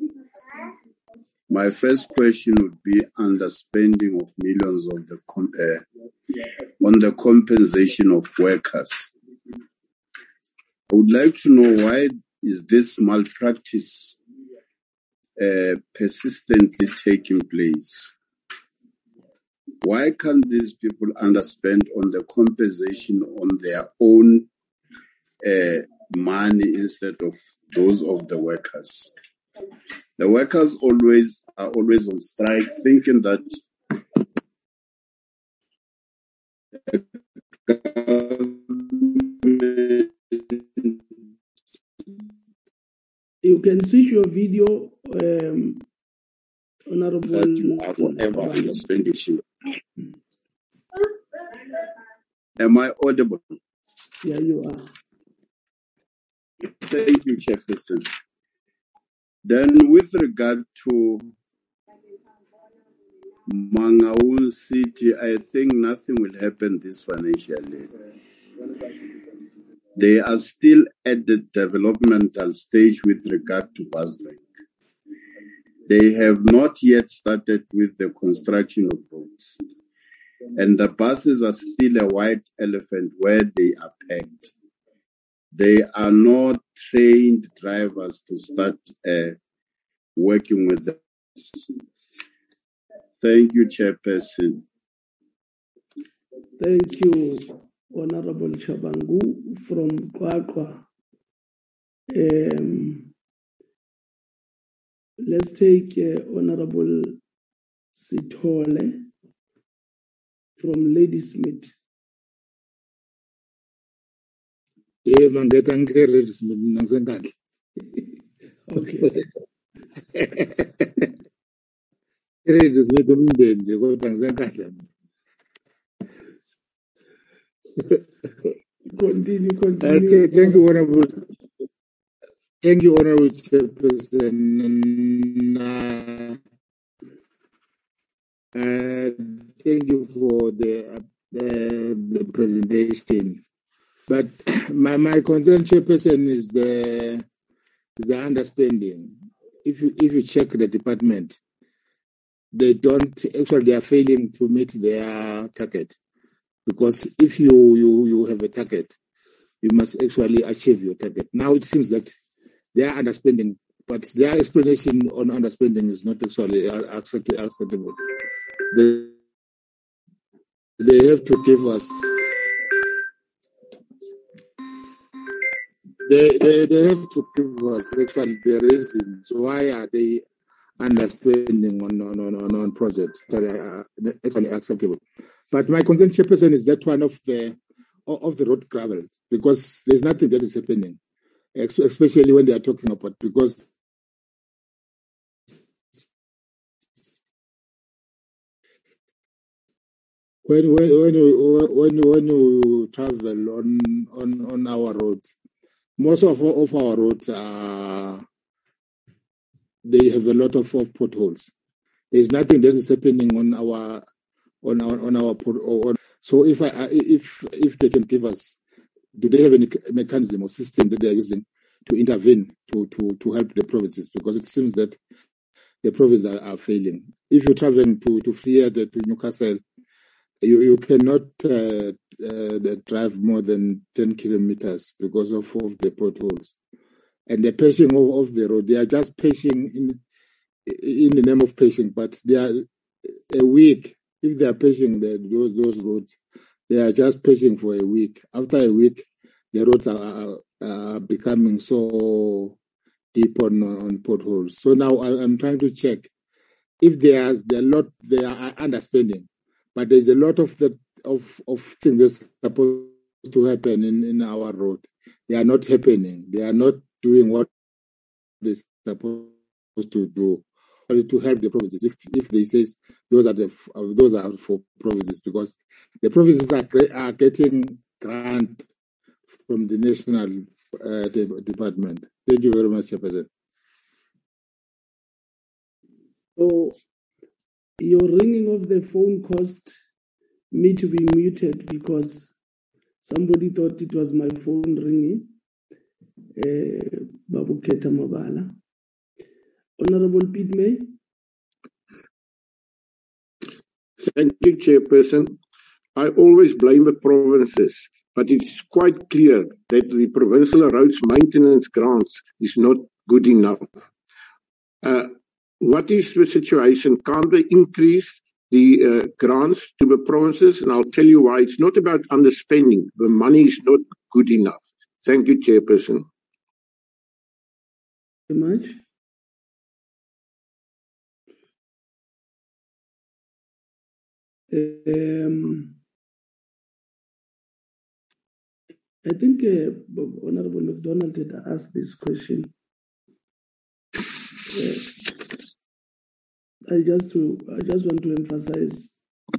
My first question would be underspending of millions of on the compensation of workers. I would like to know why is this malpractice persistently taking place? Why can't these people underspend on the compensation on their own money instead of those of the workers? The workers are always on strike, thinking that government You can switch your video, Honorable. That you are forever under expenditure. Am I audible? Yeah, you are. Thank you, Chairperson. Then, with regard to Mangaung City, I think nothing will happen this financial year. They are still at the developmental stage with regard to Basrec. They have not yet started with the construction of roads. And the buses are still a white elephant where they are packed. They are not trained drivers to start working with them. Thank you, Chairperson. Thank you, Honorable Shabangu from Kwakwa. Let's take Honorable Sithole from Ladysmith. Okay. Continue. Thank you, Honorable. Thank you, Honorable Chairperson. Thank you for the presentation. But my concern, Chairperson, is the underspending. If you check the department, they are failing to meet their target. Because if you have a target, you must actually achieve your target. Now it seems that they are underspending, but their explanation on underspending is not actually acceptable. They have to give us. They have to give us actually the reasons why are they underspending on projects that are actually acceptable. But my concern, Chairperson, is that one of the road gravel, because there's nothing that is happening, especially when they are talking about, because when you travel on our roads, most of our roads they have a lot of potholes. There's nothing that is happening on our. So if they can give us, do they have any mechanism or system that they are using to intervene to help the provinces? Because it seems that the provinces are failing. If you're traveling to Freer, to Newcastle, you cannot drive more than 10 kilometers because of the potholes. And the patching of the road, they are just patching in the name of patching, but they are a week. If they are patching those roads, they are just patching for a week. After a week, the roads are becoming so deep on potholes. So now I'm trying to check if they are underspending, but there's a lot of things that's supposed to happen in our road. They are not happening. They are not doing what they're supposed to do to help the provinces. If they say those are for provinces, because the provinces are getting grant from the national department. Thank you very much, Chairperson. So your ringing of the phone caused me to be muted because somebody thought it was my phone ringing. Babu Keta Mabala. Honorable Pete May. Thank you, Chairperson. I always blame the provinces, but it's quite clear that the provincial roads maintenance grants is not good enough. What is the situation? Can't they increase the grants to the provinces? And I'll tell you why. It's not about underspending. The money is not good enough. Thank you, Chairperson. Very much. I think Honorable McDonald had asked this question. I just want to emphasize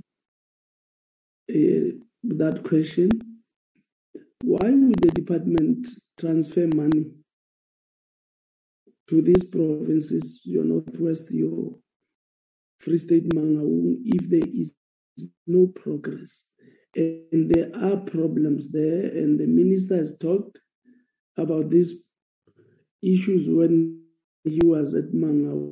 that question. Why would the department transfer money to these provinces, your Northwest, your Free State, Mangaung, if there is no progress? And there are problems there, and the minister has talked about these issues when he was at Mangaung.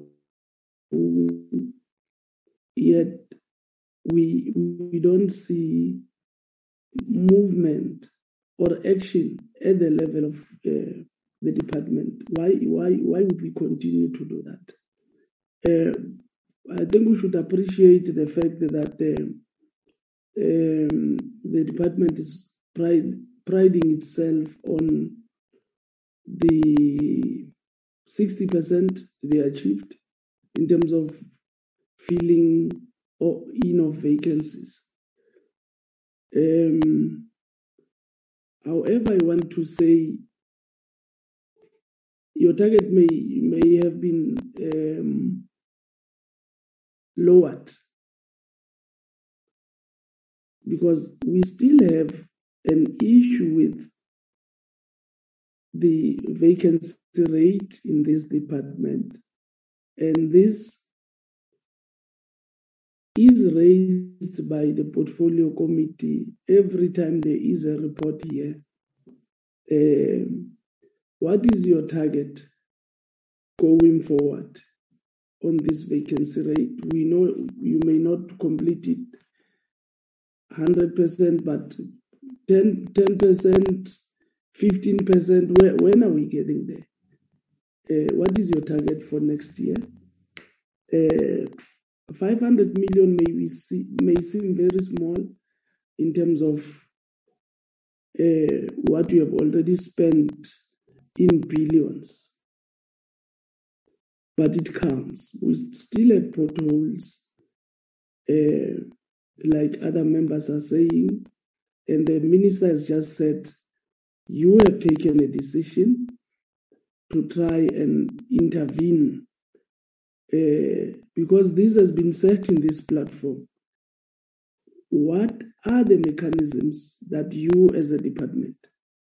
Yet we don't see movement or action at the level of the department. Why would we continue to do that? I think we should appreciate the fact that the department is priding itself on the 60% they achieved in terms of filling of vacancies. However, I want to say your target may have been lowered, because we still have an issue with the vacancy rate in this department, and this is raised by the portfolio committee every time there is a report here. What is your target going forward on this vacancy rate? We know you may not complete it 100%, but 10%, 15%, when are we getting there? What is your target for next year? 500 million may seem very small in terms of what you have already spent in billions, but it counts. We still have potholes, like other members are saying, and the minister has just said, you have taken a decision to try and intervene, because this has been set in this platform. What are the mechanisms that you as a department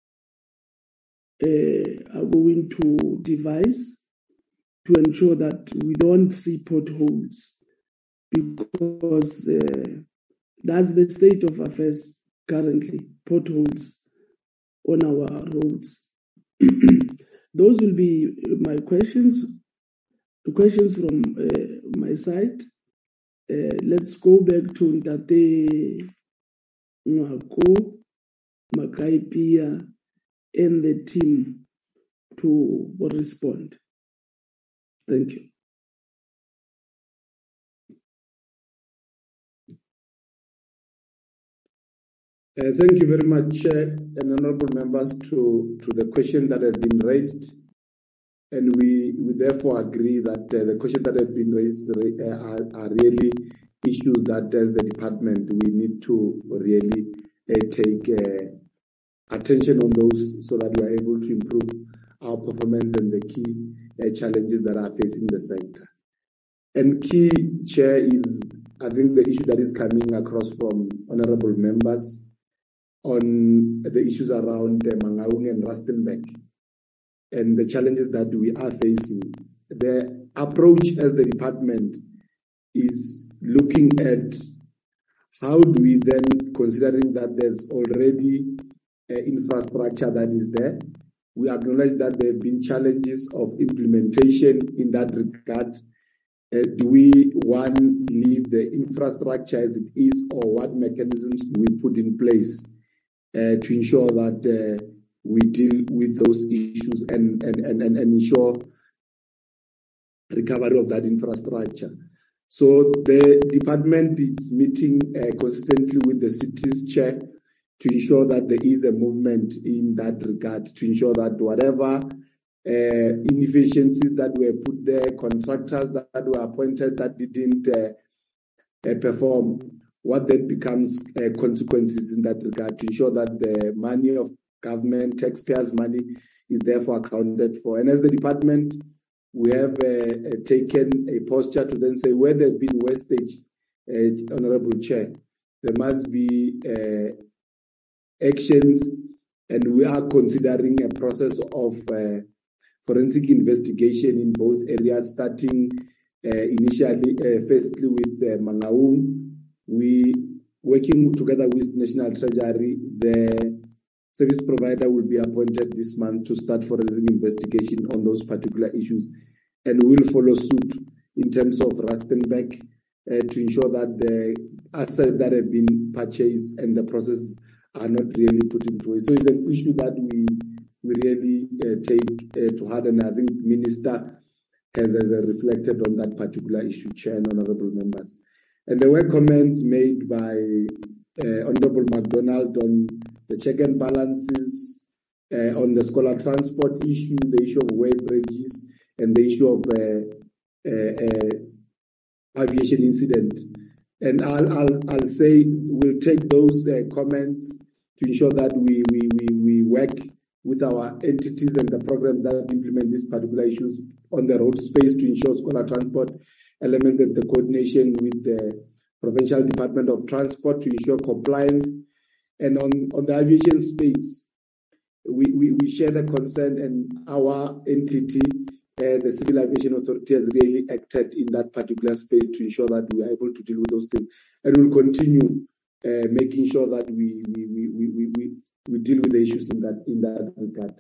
are going to devise to ensure that we don't see potholes? Because that's the state of affairs currently, potholes on our roads. Those will be my questions. The questions from my side. Let's go back to Ntate Ngako, Makaipia, and the team to respond. Thank you. Thank you very much, and honorable members, to the question that have been raised. And we therefore agree that the questions that have been raised are really issues that as the department we need to really take attention on those, so that we are able to improve our performance and the key challenges that are facing the sector. And key, Chair, is I think the issue that is coming across from honorable members on the issues around Mangaung and Rustenburg, and the challenges that we are facing. The approach as the department is looking at how do we then, considering that there's already infrastructure that is there, we acknowledge that there have been challenges of implementation in that regard. Do we, one, leave the infrastructure as it is, or what mechanisms do we put in place to ensure that we deal with those issues and ensure recovery of that infrastructure? So the department is meeting consistently with the city's chair to ensure that there is a movement in that regard, to ensure that whatever inefficiencies that were put there, contractors that were appointed that didn't perform, what then becomes consequences in that regard, to ensure that the money of government, taxpayers' money, is therefore accounted for. And as the department, we have taken a posture to then say where there have been wastage, Honorable Chair, there must be actions, and we are considering a process of forensic investigation in both areas, starting initially, firstly with Mangaung. We working together with National Treasury, the service provider will be appointed this month to start forensic investigation on those particular issues, and will follow suit in terms of Rustenburg to ensure that the assets that have been purchased and the process are not really put into it. So it's an issue that we really take to heart, and I think Minister has reflected on that particular issue, Chair and Honourable Members. And there were comments made by Honourable MacDonald on the check and balances, on the scholar transport issue, the issue of way bridges, and the issue of aviation incident. And I'll say we'll take those comments to ensure that we work with our entities and the program that implement these particular issues on the road space to ensure scholar transport elements and the coordination with the Provincial Department of Transport to ensure compliance. And on the aviation space, we share the concern, and our entity, the Civil Aviation Authority, has really acted in that particular space to ensure that we are able to deal with those things, and we'll continue making sure that we deal with the issues in that regard.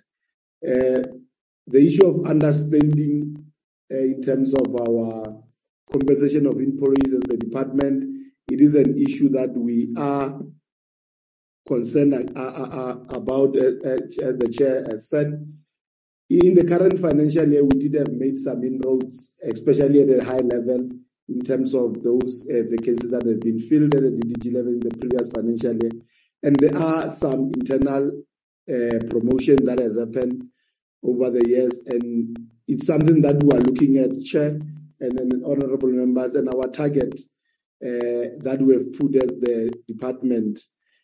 The issue of underspending in terms of our compensation of employees as the department, it is an issue that we are concerned about, as the Chair has said. In the current financial year, we did have made some inroads, especially at a high level, in terms of those vacancies that have been filled at the DDG level in the previous financial year. And there are some internal promotion that has happened over the years, and it's something that we are looking at, Chair and Honourable Members, and our target that we have put as the department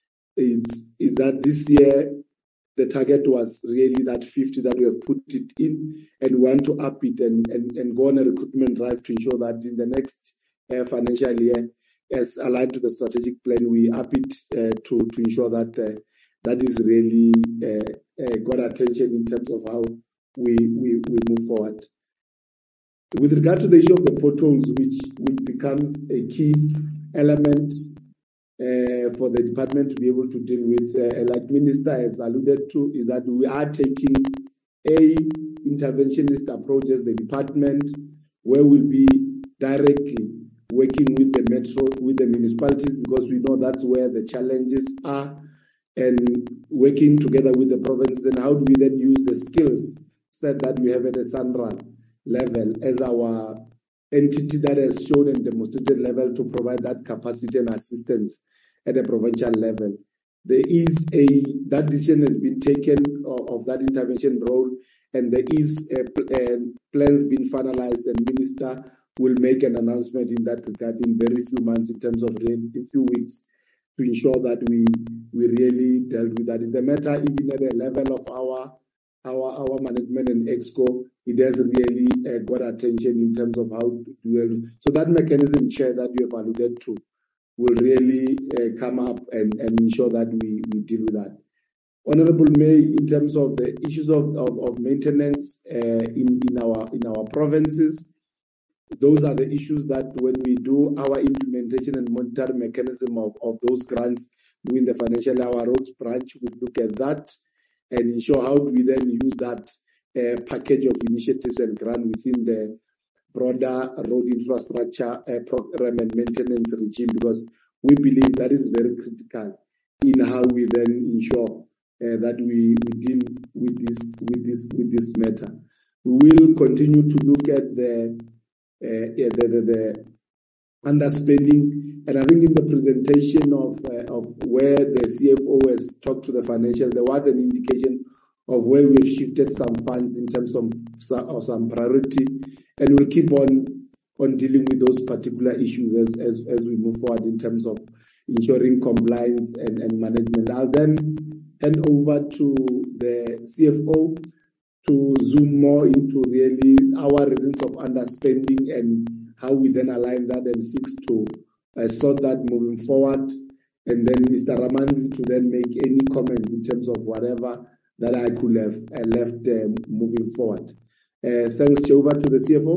is that this year the target was really that 50 that we have put it in, and we want to up it and go on a recruitment drive to ensure that in the next financial year, as aligned to the strategic plan, we up it to ensure that that is really got attention in terms of how we move forward. With regard to the issue of the potholes, which becomes a key element for the department to be able to deal with, like Minister has alluded to, is that we are taking a interventionist approach as the department, where we'll be directly working with the metro, with the municipalities, because we know that's where the challenges are, and working together with the provinces. And how do we then use the skills set that we have at a SANRAL level as our entity that has shown and demonstrated level to provide that capacity and assistance at a provincial level. There is that decision has been taken of that intervention role, and there is plans being finalized, and Minister will make an announcement in that regard in very few months, in terms of in few weeks, to ensure that we really dealt with that. It's a matter even at the level of our management and EXCO, it has really got attention in terms of how to do it. So that mechanism, Chair, that you have alluded to, will really come up and ensure that we deal with that. Honourable May, in terms of the issues of maintenance in our provinces, those are the issues that when we do our implementation and monitoring mechanism of those grants within the financial, our roads branch would look at that and ensure how do we then use that package of initiatives and grant within the broader road infrastructure program and maintenance regime, because we believe that is very critical in how we then ensure that we deal with this matter. We will continue to look at the underspending, and I think in the presentation of where the CFO has talked to the financial, there was an indication of where we've shifted some funds in terms of some priority, and we'll keep on dealing with those particular issues as we move forward in terms of ensuring compliance and management. I'll then hand over to the CFO to zoom more into really our reasons of underspending and how we then align that and seek to sort that moving forward. And then Mr. Ramanzi to then make any comments in terms of whatever that I could have left moving forward. Thanks, Jehovah, to the CFO.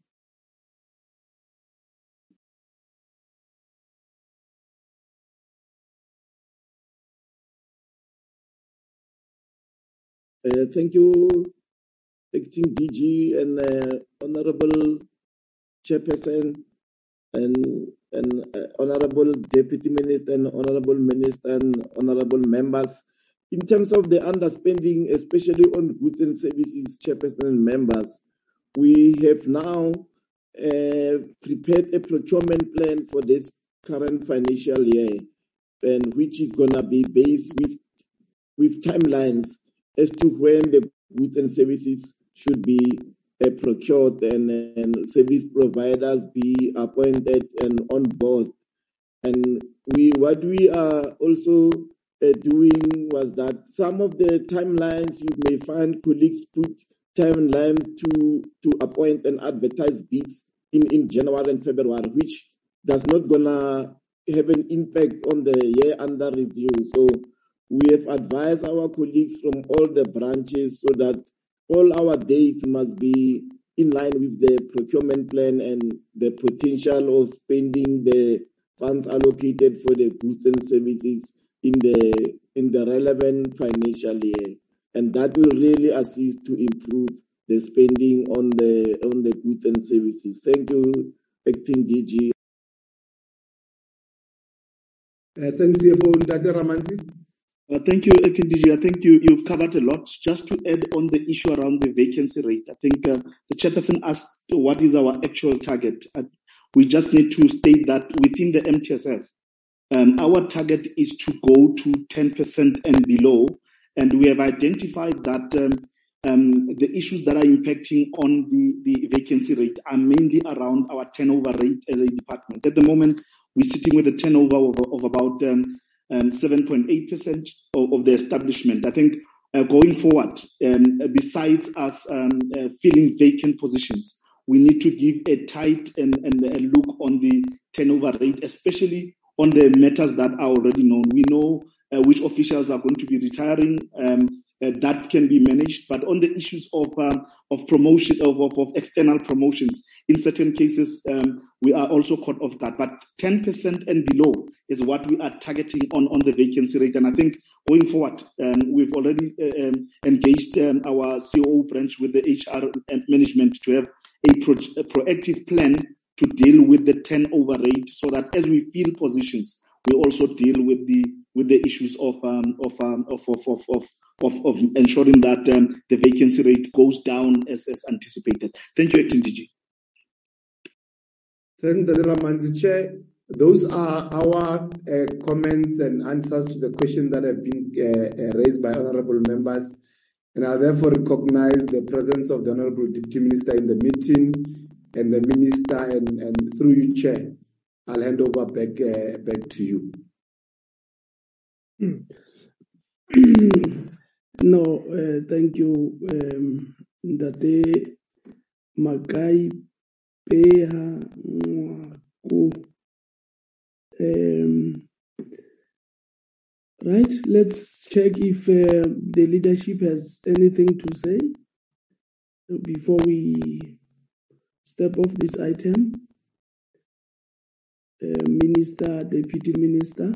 Thank you, Acting DG and Honorable Chairperson and Honorable Deputy Minister and Honorable Minister and Honorable Members. In terms of the underspending, especially on goods and services, Chairperson and members, we have now prepared a procurement plan for this current financial year, and which is going to be based with timelines as to when the goods and services should be procured and service providers be appointed and on board. And what we are also doing was that some of the timelines you may find colleagues put timelines to appoint and advertise bids in January and February, which does not gonna have an impact on the year under review. So we have advised our colleagues from all the branches so that all our dates must be in line with the procurement plan and the potential of spending the funds allocated for the goods and services in the relevant financial year. And that will really assist to improve the spending on the goods and services. Thank you, Acting DG. Thanks, CFO Ndate Ramanzi. Thank you, Acting DG. I think you've covered a lot. Just to add on the issue around the vacancy rate, I think the chairperson asked what is our actual target. We just need to state that within the MTSF, our target is to go to 10% and below, and we have identified that the issues that are impacting on the vacancy rate are mainly around our turnover rate as a department. At the moment, we're sitting with a turnover of about 7.8% of the establishment. I think going forward, besides us filling vacant positions, we need to give a tight and a look on the turnover rate, especially on the matters that are already known. We know which officials are going to be retiring. That can be managed, but on the issues of promotion of external promotions, in certain cases we are also caught off guard. But 10% and below is what we are targeting on the vacancy rate. And I think going forward, we've already engaged our COO branch with the HR and management to have a proactive plan to deal with the turnover rate, so that as we fill positions, we also deal with the issues of ensuring that the vacancy rate goes down as anticipated. Thank you, Acting DG. Thank you, Ramanzi Chair. Those are our comments and answers to the questions that have been raised by honourable members. And I therefore recognize the presence of the Honourable Deputy Minister in the meeting and the Minister, and through you, Chair, I'll hand over back to you. No, thank you, Ndate Makai Peha Mwaku. Right, let's check if the leadership has anything to say before we step off this item. Minister, Deputy Minister.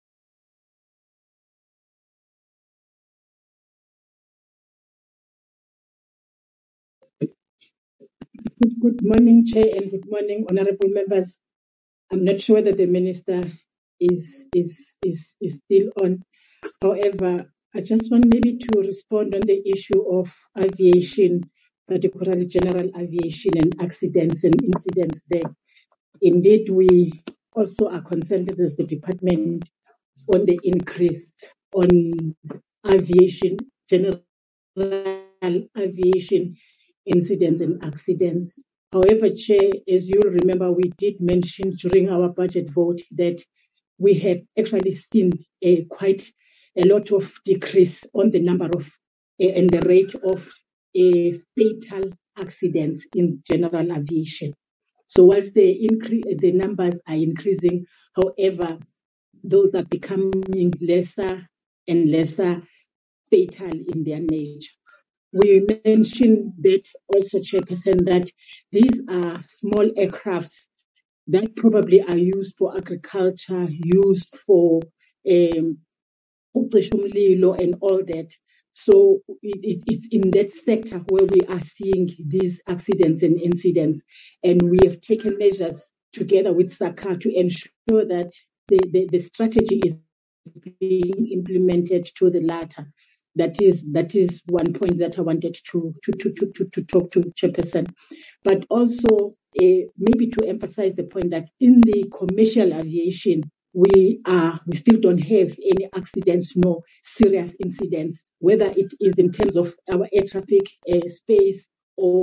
Good morning, Chair, and good morning, honourable members. I'm not sure that the Minister is still on. However, I just want maybe to respond on the issue of aviation, particularly general aviation and accidents and incidents there. Indeed, we also are concerned as the department on the increase on aviation, general aviation incidents and accidents. However, Chair, as you'll remember, we did mention during our budget vote that we have actually seen quite a lot of decrease on the number of and the rate of fatal accidents in general aviation. So whilst the numbers are increasing, however, those are becoming lesser and lesser fatal in their nature. We mentioned that also, Chairperson, that these are small aircrafts that probably are used for agriculture, used for and all that. So it's in that sector where we are seeing these accidents and incidents. And we have taken measures together with SACA to ensure that the strategy is being implemented to the latter. That is one point that I wanted to talk to Chairperson. But also maybe to emphasize the point that in the commercial aviation, we still don't have any accidents, no serious incidents, whether it is in terms of our air traffic space or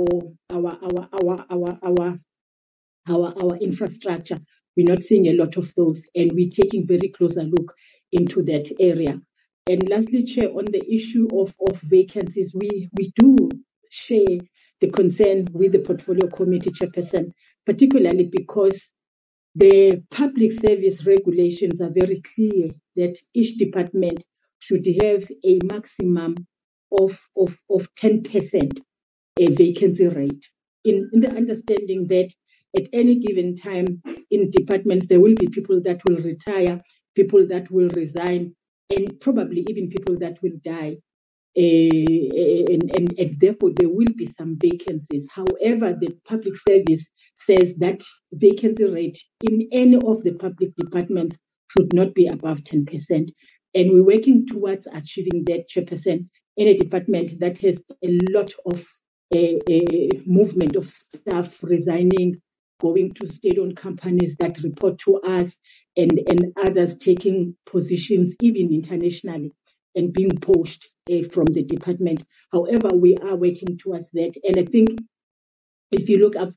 our infrastructure. We're not seeing a lot of those, and we're taking very closer look into that area. And lastly, Chair, on the issue of vacancies, we do share the concern with the Portfolio Committee Chairperson, particularly because the public service regulations are very clear that each department should have a maximum of 10% a vacancy rate. In the understanding that at any given time in departments, there will be people that will retire, people that will resign, and probably even people that will die. And therefore there will be some vacancies. However, the public service says that vacancy rate in any of the public departments should not be above 10%. And we're working towards achieving that, Chairperson, in a department that has a lot of movement of staff resigning, going to state-owned companies that report to us, and others taking positions even internationally and being poached from the department. However, we are working towards that, and I think if you look at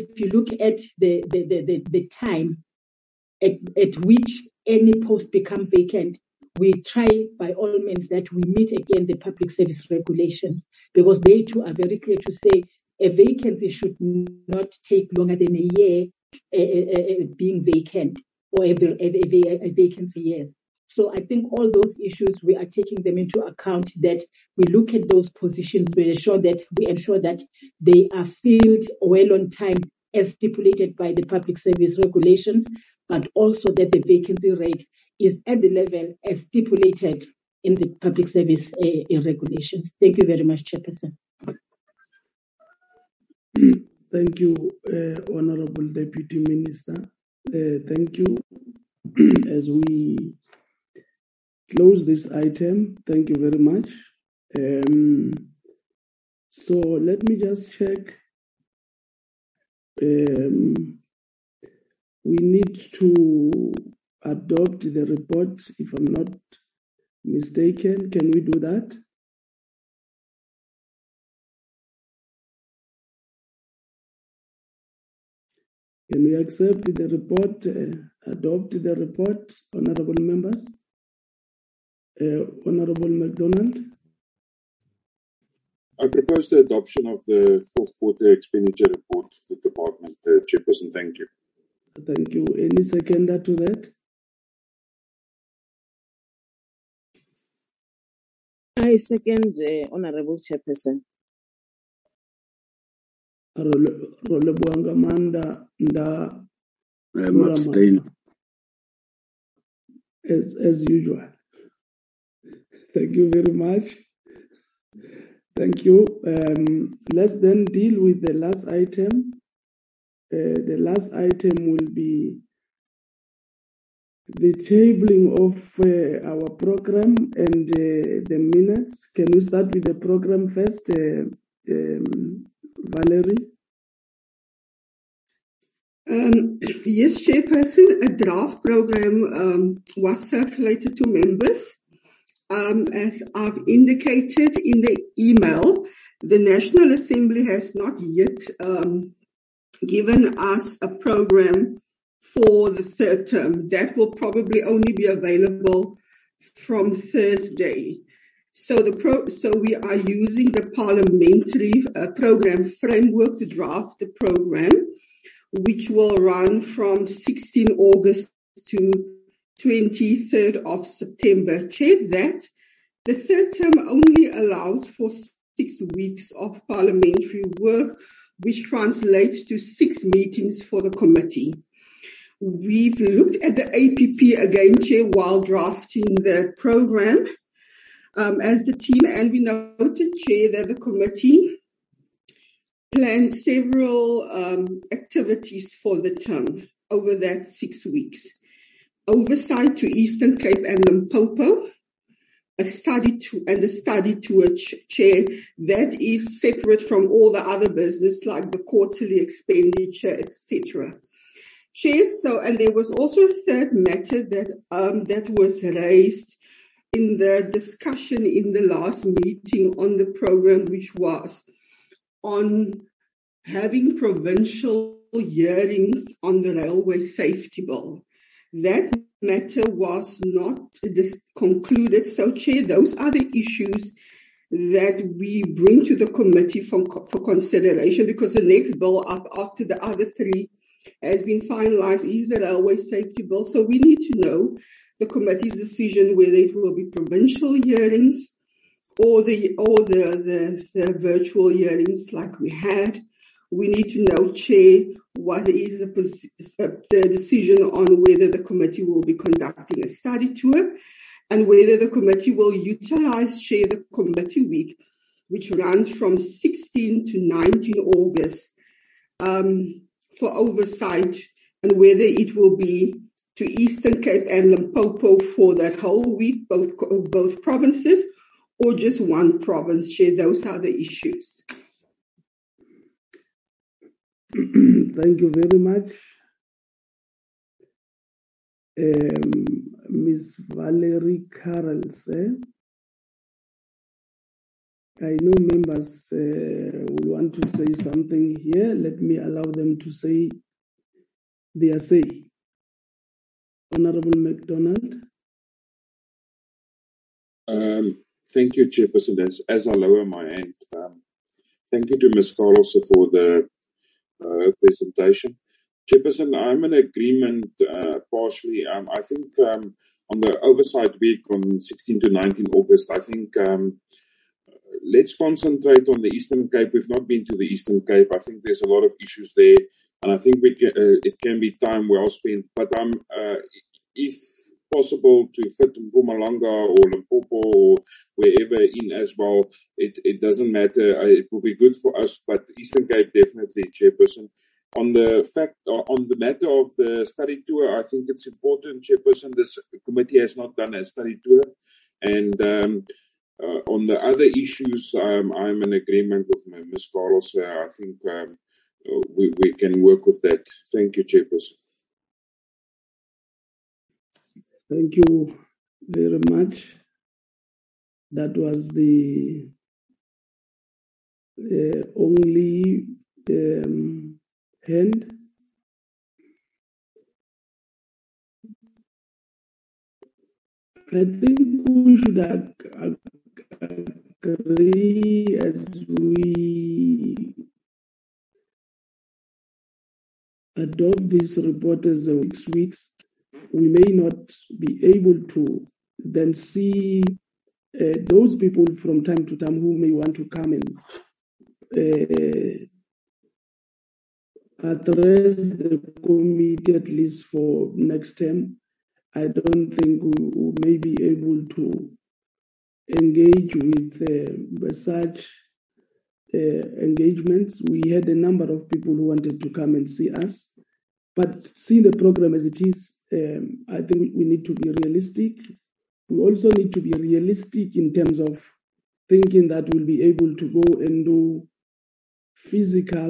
the time at which any post become vacant, we try by all means that we meet again the public service regulations, because they too are very clear to say a vacancy should not take longer than a year being vacant, or a vacancy years. So I think all those issues, we are taking them into account, that we look at those positions, we ensure that they are filled well on time as stipulated by the public service regulations, but also that the vacancy rate is at the level as stipulated in the public service regulations. Thank you very much, Chairperson. Thank you, Honorable Deputy Minister. Thank you. As we close this item, thank you very much. So let me just check. We need to adopt the report, if I'm not mistaken. Can we do that? Can we accept the report, adopt the report, honorable members? Honorable McDonald? I propose the adoption of the fourth quarter expenditure report to the department, Chairperson. Thank you. Thank you. Any seconder to that? I second, Honorable Chairperson. I'm abstaining. As usual. Thank you very much. Thank you. Let's then deal with the last item. The last item will be the tabling of our program and the minutes. Can we start with the program first, Valerie? Yes, Chairperson, a draft program was circulated to members. As I've indicated in the email, the National Assembly has not yet given us a program for the third term. That will probably only be available from Thursday. So we are using the parliamentary program framework to draft the program, which will run from 16 August to 23rd of September. Chair, that the third term only allows for 6 weeks of parliamentary work, which translates to 6 meetings for the committee. We've looked at the APP again, Chair, while drafting the program as the team, and we noted, Chair, that the committee planned several activities for the term over that 6 weeks. Oversight to Eastern Cape and Limpopo, a study tour, Chair, that is separate from all the other business like the quarterly expenditure, etc. Chair, and there was also a third matter that was raised in the discussion in the last meeting on the program, which was on having provincial hearings on the railway safety bill. That matter was not concluded. So, Chair, those are the issues that we bring to the committee for consideration, because the next bill up after the other 3 has been finalized is the railway safety bill. So we need to know the committee's decision whether it will be provincial hearings or the virtual hearings like we had. We need to know, Chair, what is the decision on whether the committee will be conducting a study tour and whether the committee will utilize, Chair, the committee week, which runs from 16 to 19 August for oversight, and whether it will be to Eastern Cape and Limpopo for that whole week, both provinces, or just one province, Chair. Those are the issues. Thank you very much. Ms. Valerie Carrols. I know members will want to say something here. Let me allow them to say their say. Honorable McDonald. Thank you, Chairperson. As I lower my hand, thank you to Ms. Carlos for the presentation. Chairperson, I'm in agreement partially. I think on the oversight week on 16 to 19 August, I think let's concentrate on the Eastern Cape. We've not been to the Eastern Cape. I think there's a lot of issues there, and I think it can be time well spent. But if possible, to fit Mpumalanga or Limpopo or wherever in as well, it doesn't matter. It will be good for us, but Eastern Cape definitely, Chairperson. On the matter of the study tour, I think it's important, Chairperson. This committee has not done a study tour, and on the other issues, I'm in agreement with Ms. Carlos. I think we can work with that. Thank you, Chairperson. Thank you very much. That was the only hand. I think we should agree as we adopt this report as 6 weeks. We may not be able to then see those people from time to time who may want to come and address the committee at least for next term. I don't think we may be able to engage with such engagements. We had a number of people who wanted to come and see us, but seeing the program as it is, I think we need to be realistic. We also need to be realistic in terms of thinking that we'll be able to go and do physical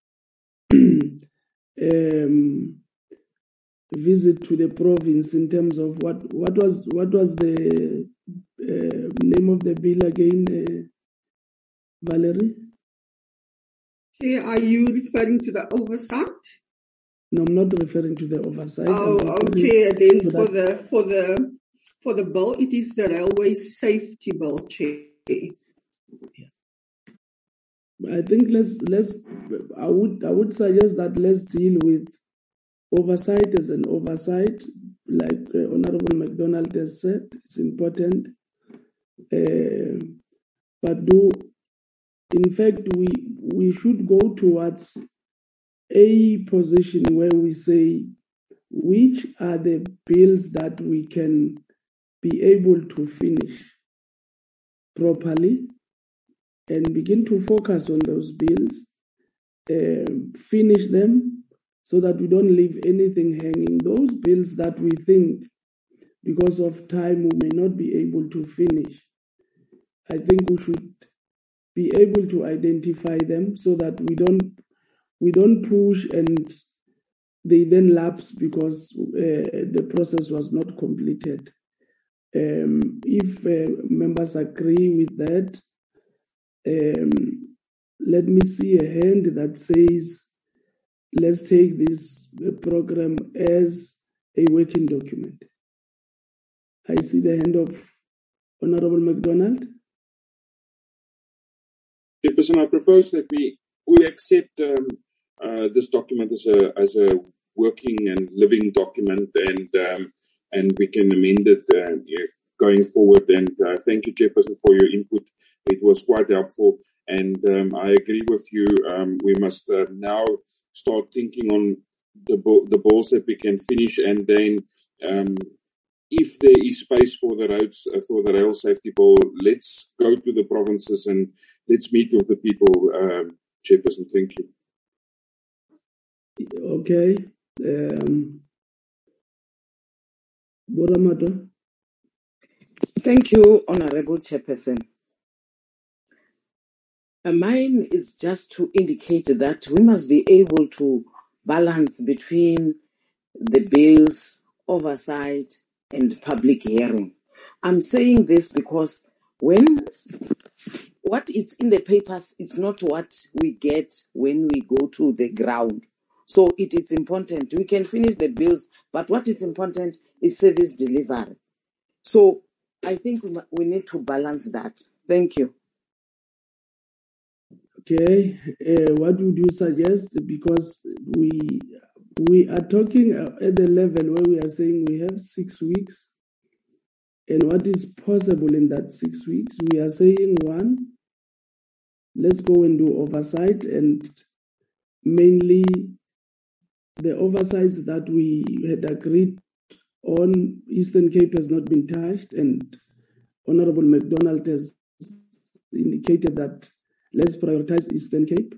visit to the province in terms of what was the name of the bill again, Valerie? Okay, are you referring to the oversight? No, I'm not referring to the oversight. Oh, okay. Then for for the bill. It is the Railway Safety Bill, Chair. I think I would suggest that let's deal with oversight as an oversight, like Honorable McDonald has said. It's important, but in fact we should go towards a position where we say which are the bills that we can be able to finish properly and begin to focus on those bills, finish them so that we don't leave anything hanging. Those bills that we think because of time we may not be able to finish, I think we should be able to identify them so that we don't push and they then lapse because the process was not completed. If members agree with that, let me see a hand that says, let's take this program as a working document. I see the hand of Honorable McDonald. Chairperson, I propose that we accept this document as a working and living document, and we can amend it going forward. And thank you, Chairperson, for your input. It was quite helpful, and I agree with you. We must now start thinking on the bills that we can finish, and then if there is space for the roads, for the rail safety bill, let's go to the provinces and let's meet with the people. Chairperson, thank you. Okay. Boramato. Thank you, Honorable Chairperson. Mine is just to indicate that we must be able to balance between the bills, oversight, and public hearing. I'm saying this because what is in the papers, it's not what we get when we go to the ground. So it is important. We can finish the bills, but what is important is service delivery. So I think we need to balance that. Thank you. Okay, what would you suggest? Because we are talking at the level where we are saying we have 6 weeks, and what is possible in that 6 weeks? We are saying, one, let's go and do oversight, and mainly the oversights that we had agreed on Eastern Cape has not been touched, and Honorable McDonald has indicated that let's prioritize Eastern Cape.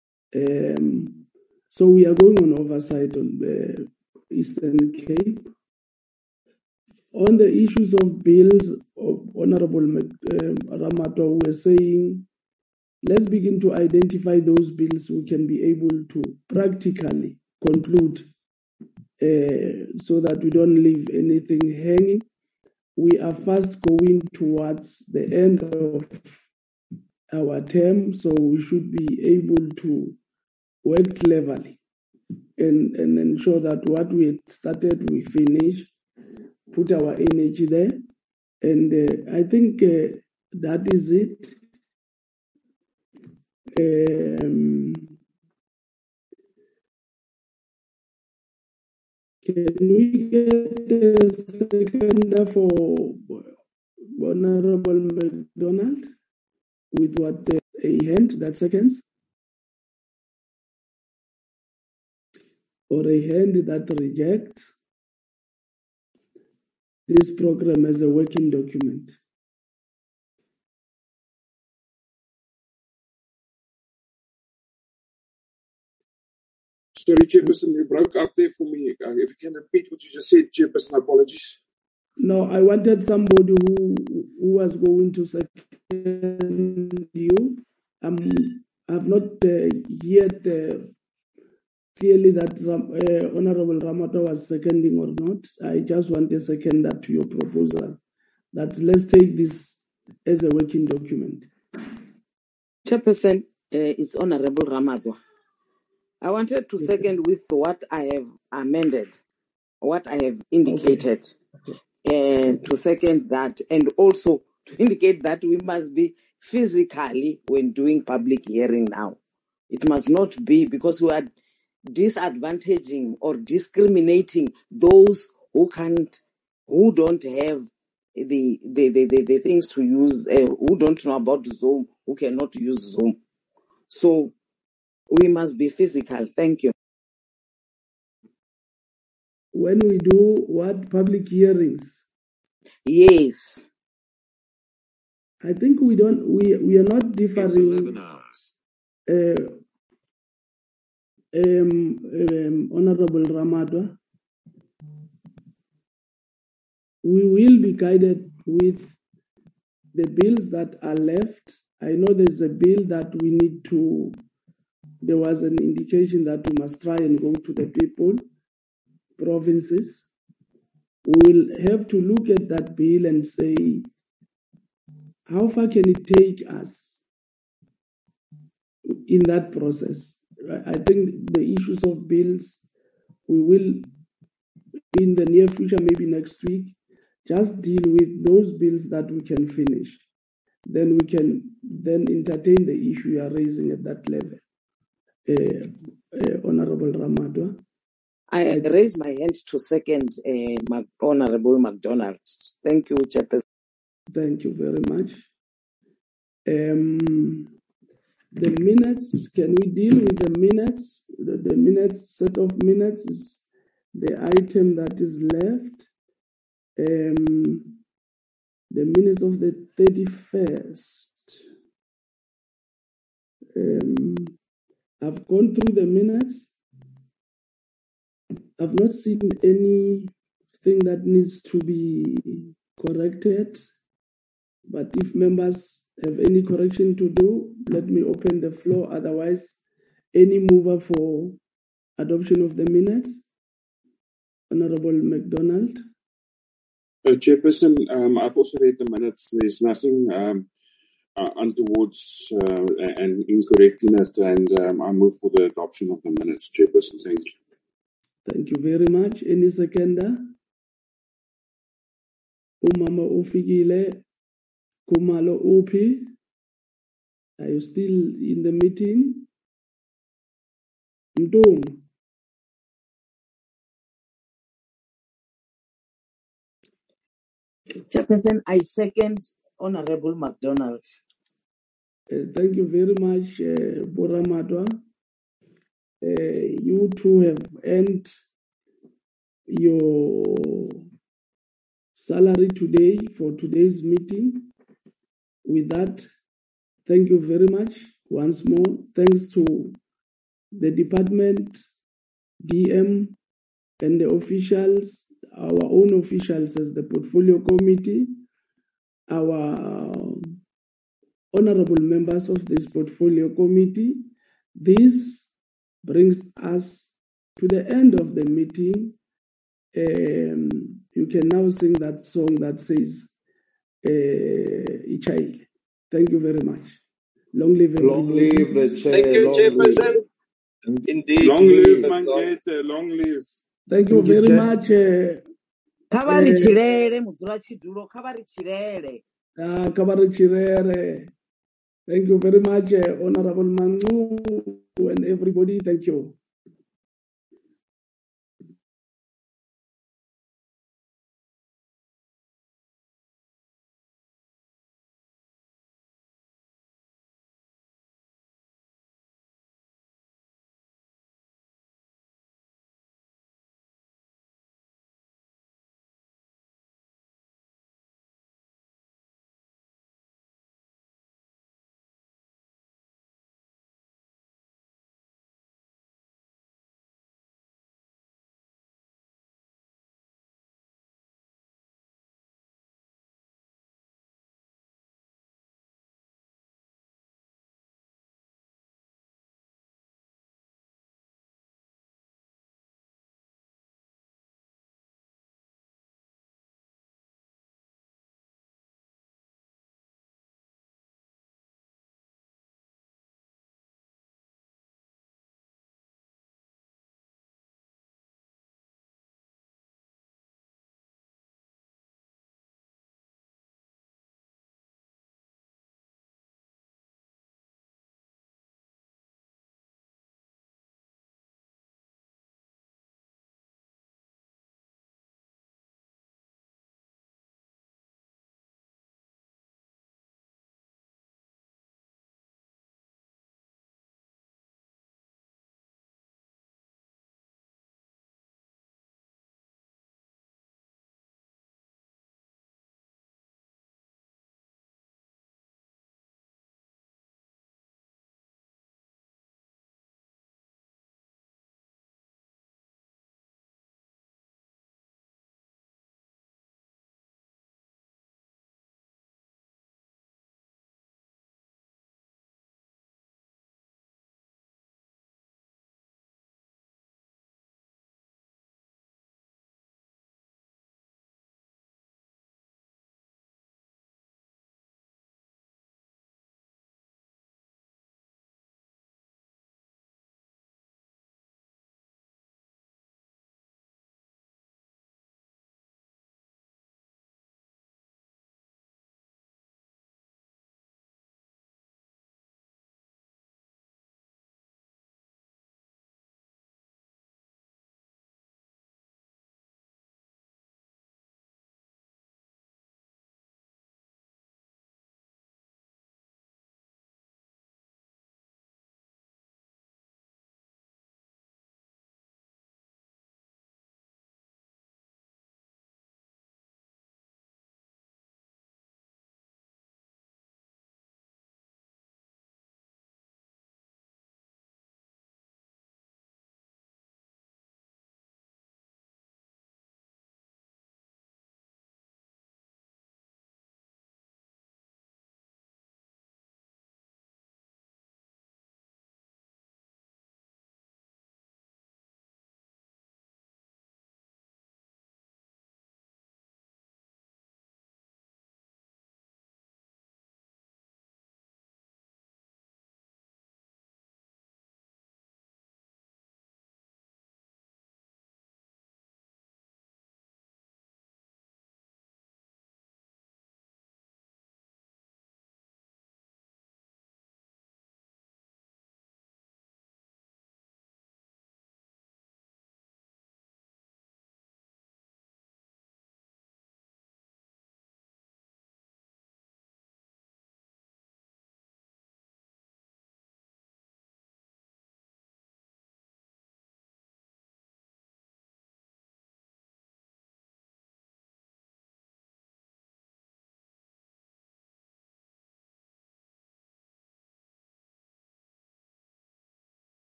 So we are going on oversight on the Eastern Cape. On the issues of bills, Honorable Ramato was saying, let's begin to identify those bills we can be able to practically conclude so that we don't leave anything hanging. We are fast going towards the end of our term, so we should be able to work cleverly and ensure that what we had started, we finish, put our energy there. And I think that is it. Can we get a second for Honorable McDonald with what a hand that seconds? Or a hand that rejects this program as a working document? Sorry, Chairperson, you broke up there for me. If you can repeat what you just said, Chairperson, apologies. No, I wanted somebody who was going to second you. I've not yet clearly that Honorable Ramato was seconding or not. I just want a seconder to your proposal that let's take this as a working document. Chairperson is Honorable Ramato. I wanted to second with what I have amended, what I have indicated. Okay. to second that, and also to indicate that we must be physically when doing public hearing now. It must not be because we are disadvantaging or discriminating those who don't have the things to use, who don't know about Zoom, who cannot use Zoom. So we must be physical. Thank you. When we do what public hearings? Yes. I think we are not differing. Honorable Ramadwa, we will be guided with the bills that are left. I know there's a bill that we need to, there was an indication that we must try and go to the people, provinces. We will have to look at that bill and say, how far can it take us in that process? I think the issues of bills, we will, in the near future, maybe next week, just deal with those bills that we can finish. Then we can then entertain the issue you are raising at that level. Honorable Ramadwa. I raise my hand to second Honorable McDonald. Thank you, Chairperson. Thank you very much. The minutes, can we deal with the minutes? The minutes, set of minutes is the item that is left. The minutes of the 31st. I've gone through the minutes. I've not seen anything that needs to be corrected. But if members have any correction to do, let me open the floor. Otherwise, any mover for adoption of the minutes? Honorable McDonald. Chairperson, I've also read the minutes. There's nothing untowards and incorrect in it, and I move for the adoption of the minutes, Chairperson. Thank you. Thank you very much. Any seconder? Umama Ufikile, Kumalo Upi, are you still in the meeting? Mdung. Chairperson, I second Honorable McDonald. Thank you very much, Boramadwa. You two have earned your salary today for today's meeting. With that, thank you very much. Once more, thanks to the department, DM, and the officials, our own officials as the portfolio committee, our honorable members of this portfolio committee. This brings us to the end of the meeting. You can now sing that song that says, Ichaile. Thank you very much. Long live everybody. Long live the chair. Thank you, Chairperson. Indeed. Long live, Mangete. Long live. Thank you very much. Kabari Chirere, Mutsura Chidulo, Kabari Chirere. Kabari Chirere. Thank you very much, Honorable Manu and everybody. Thank you.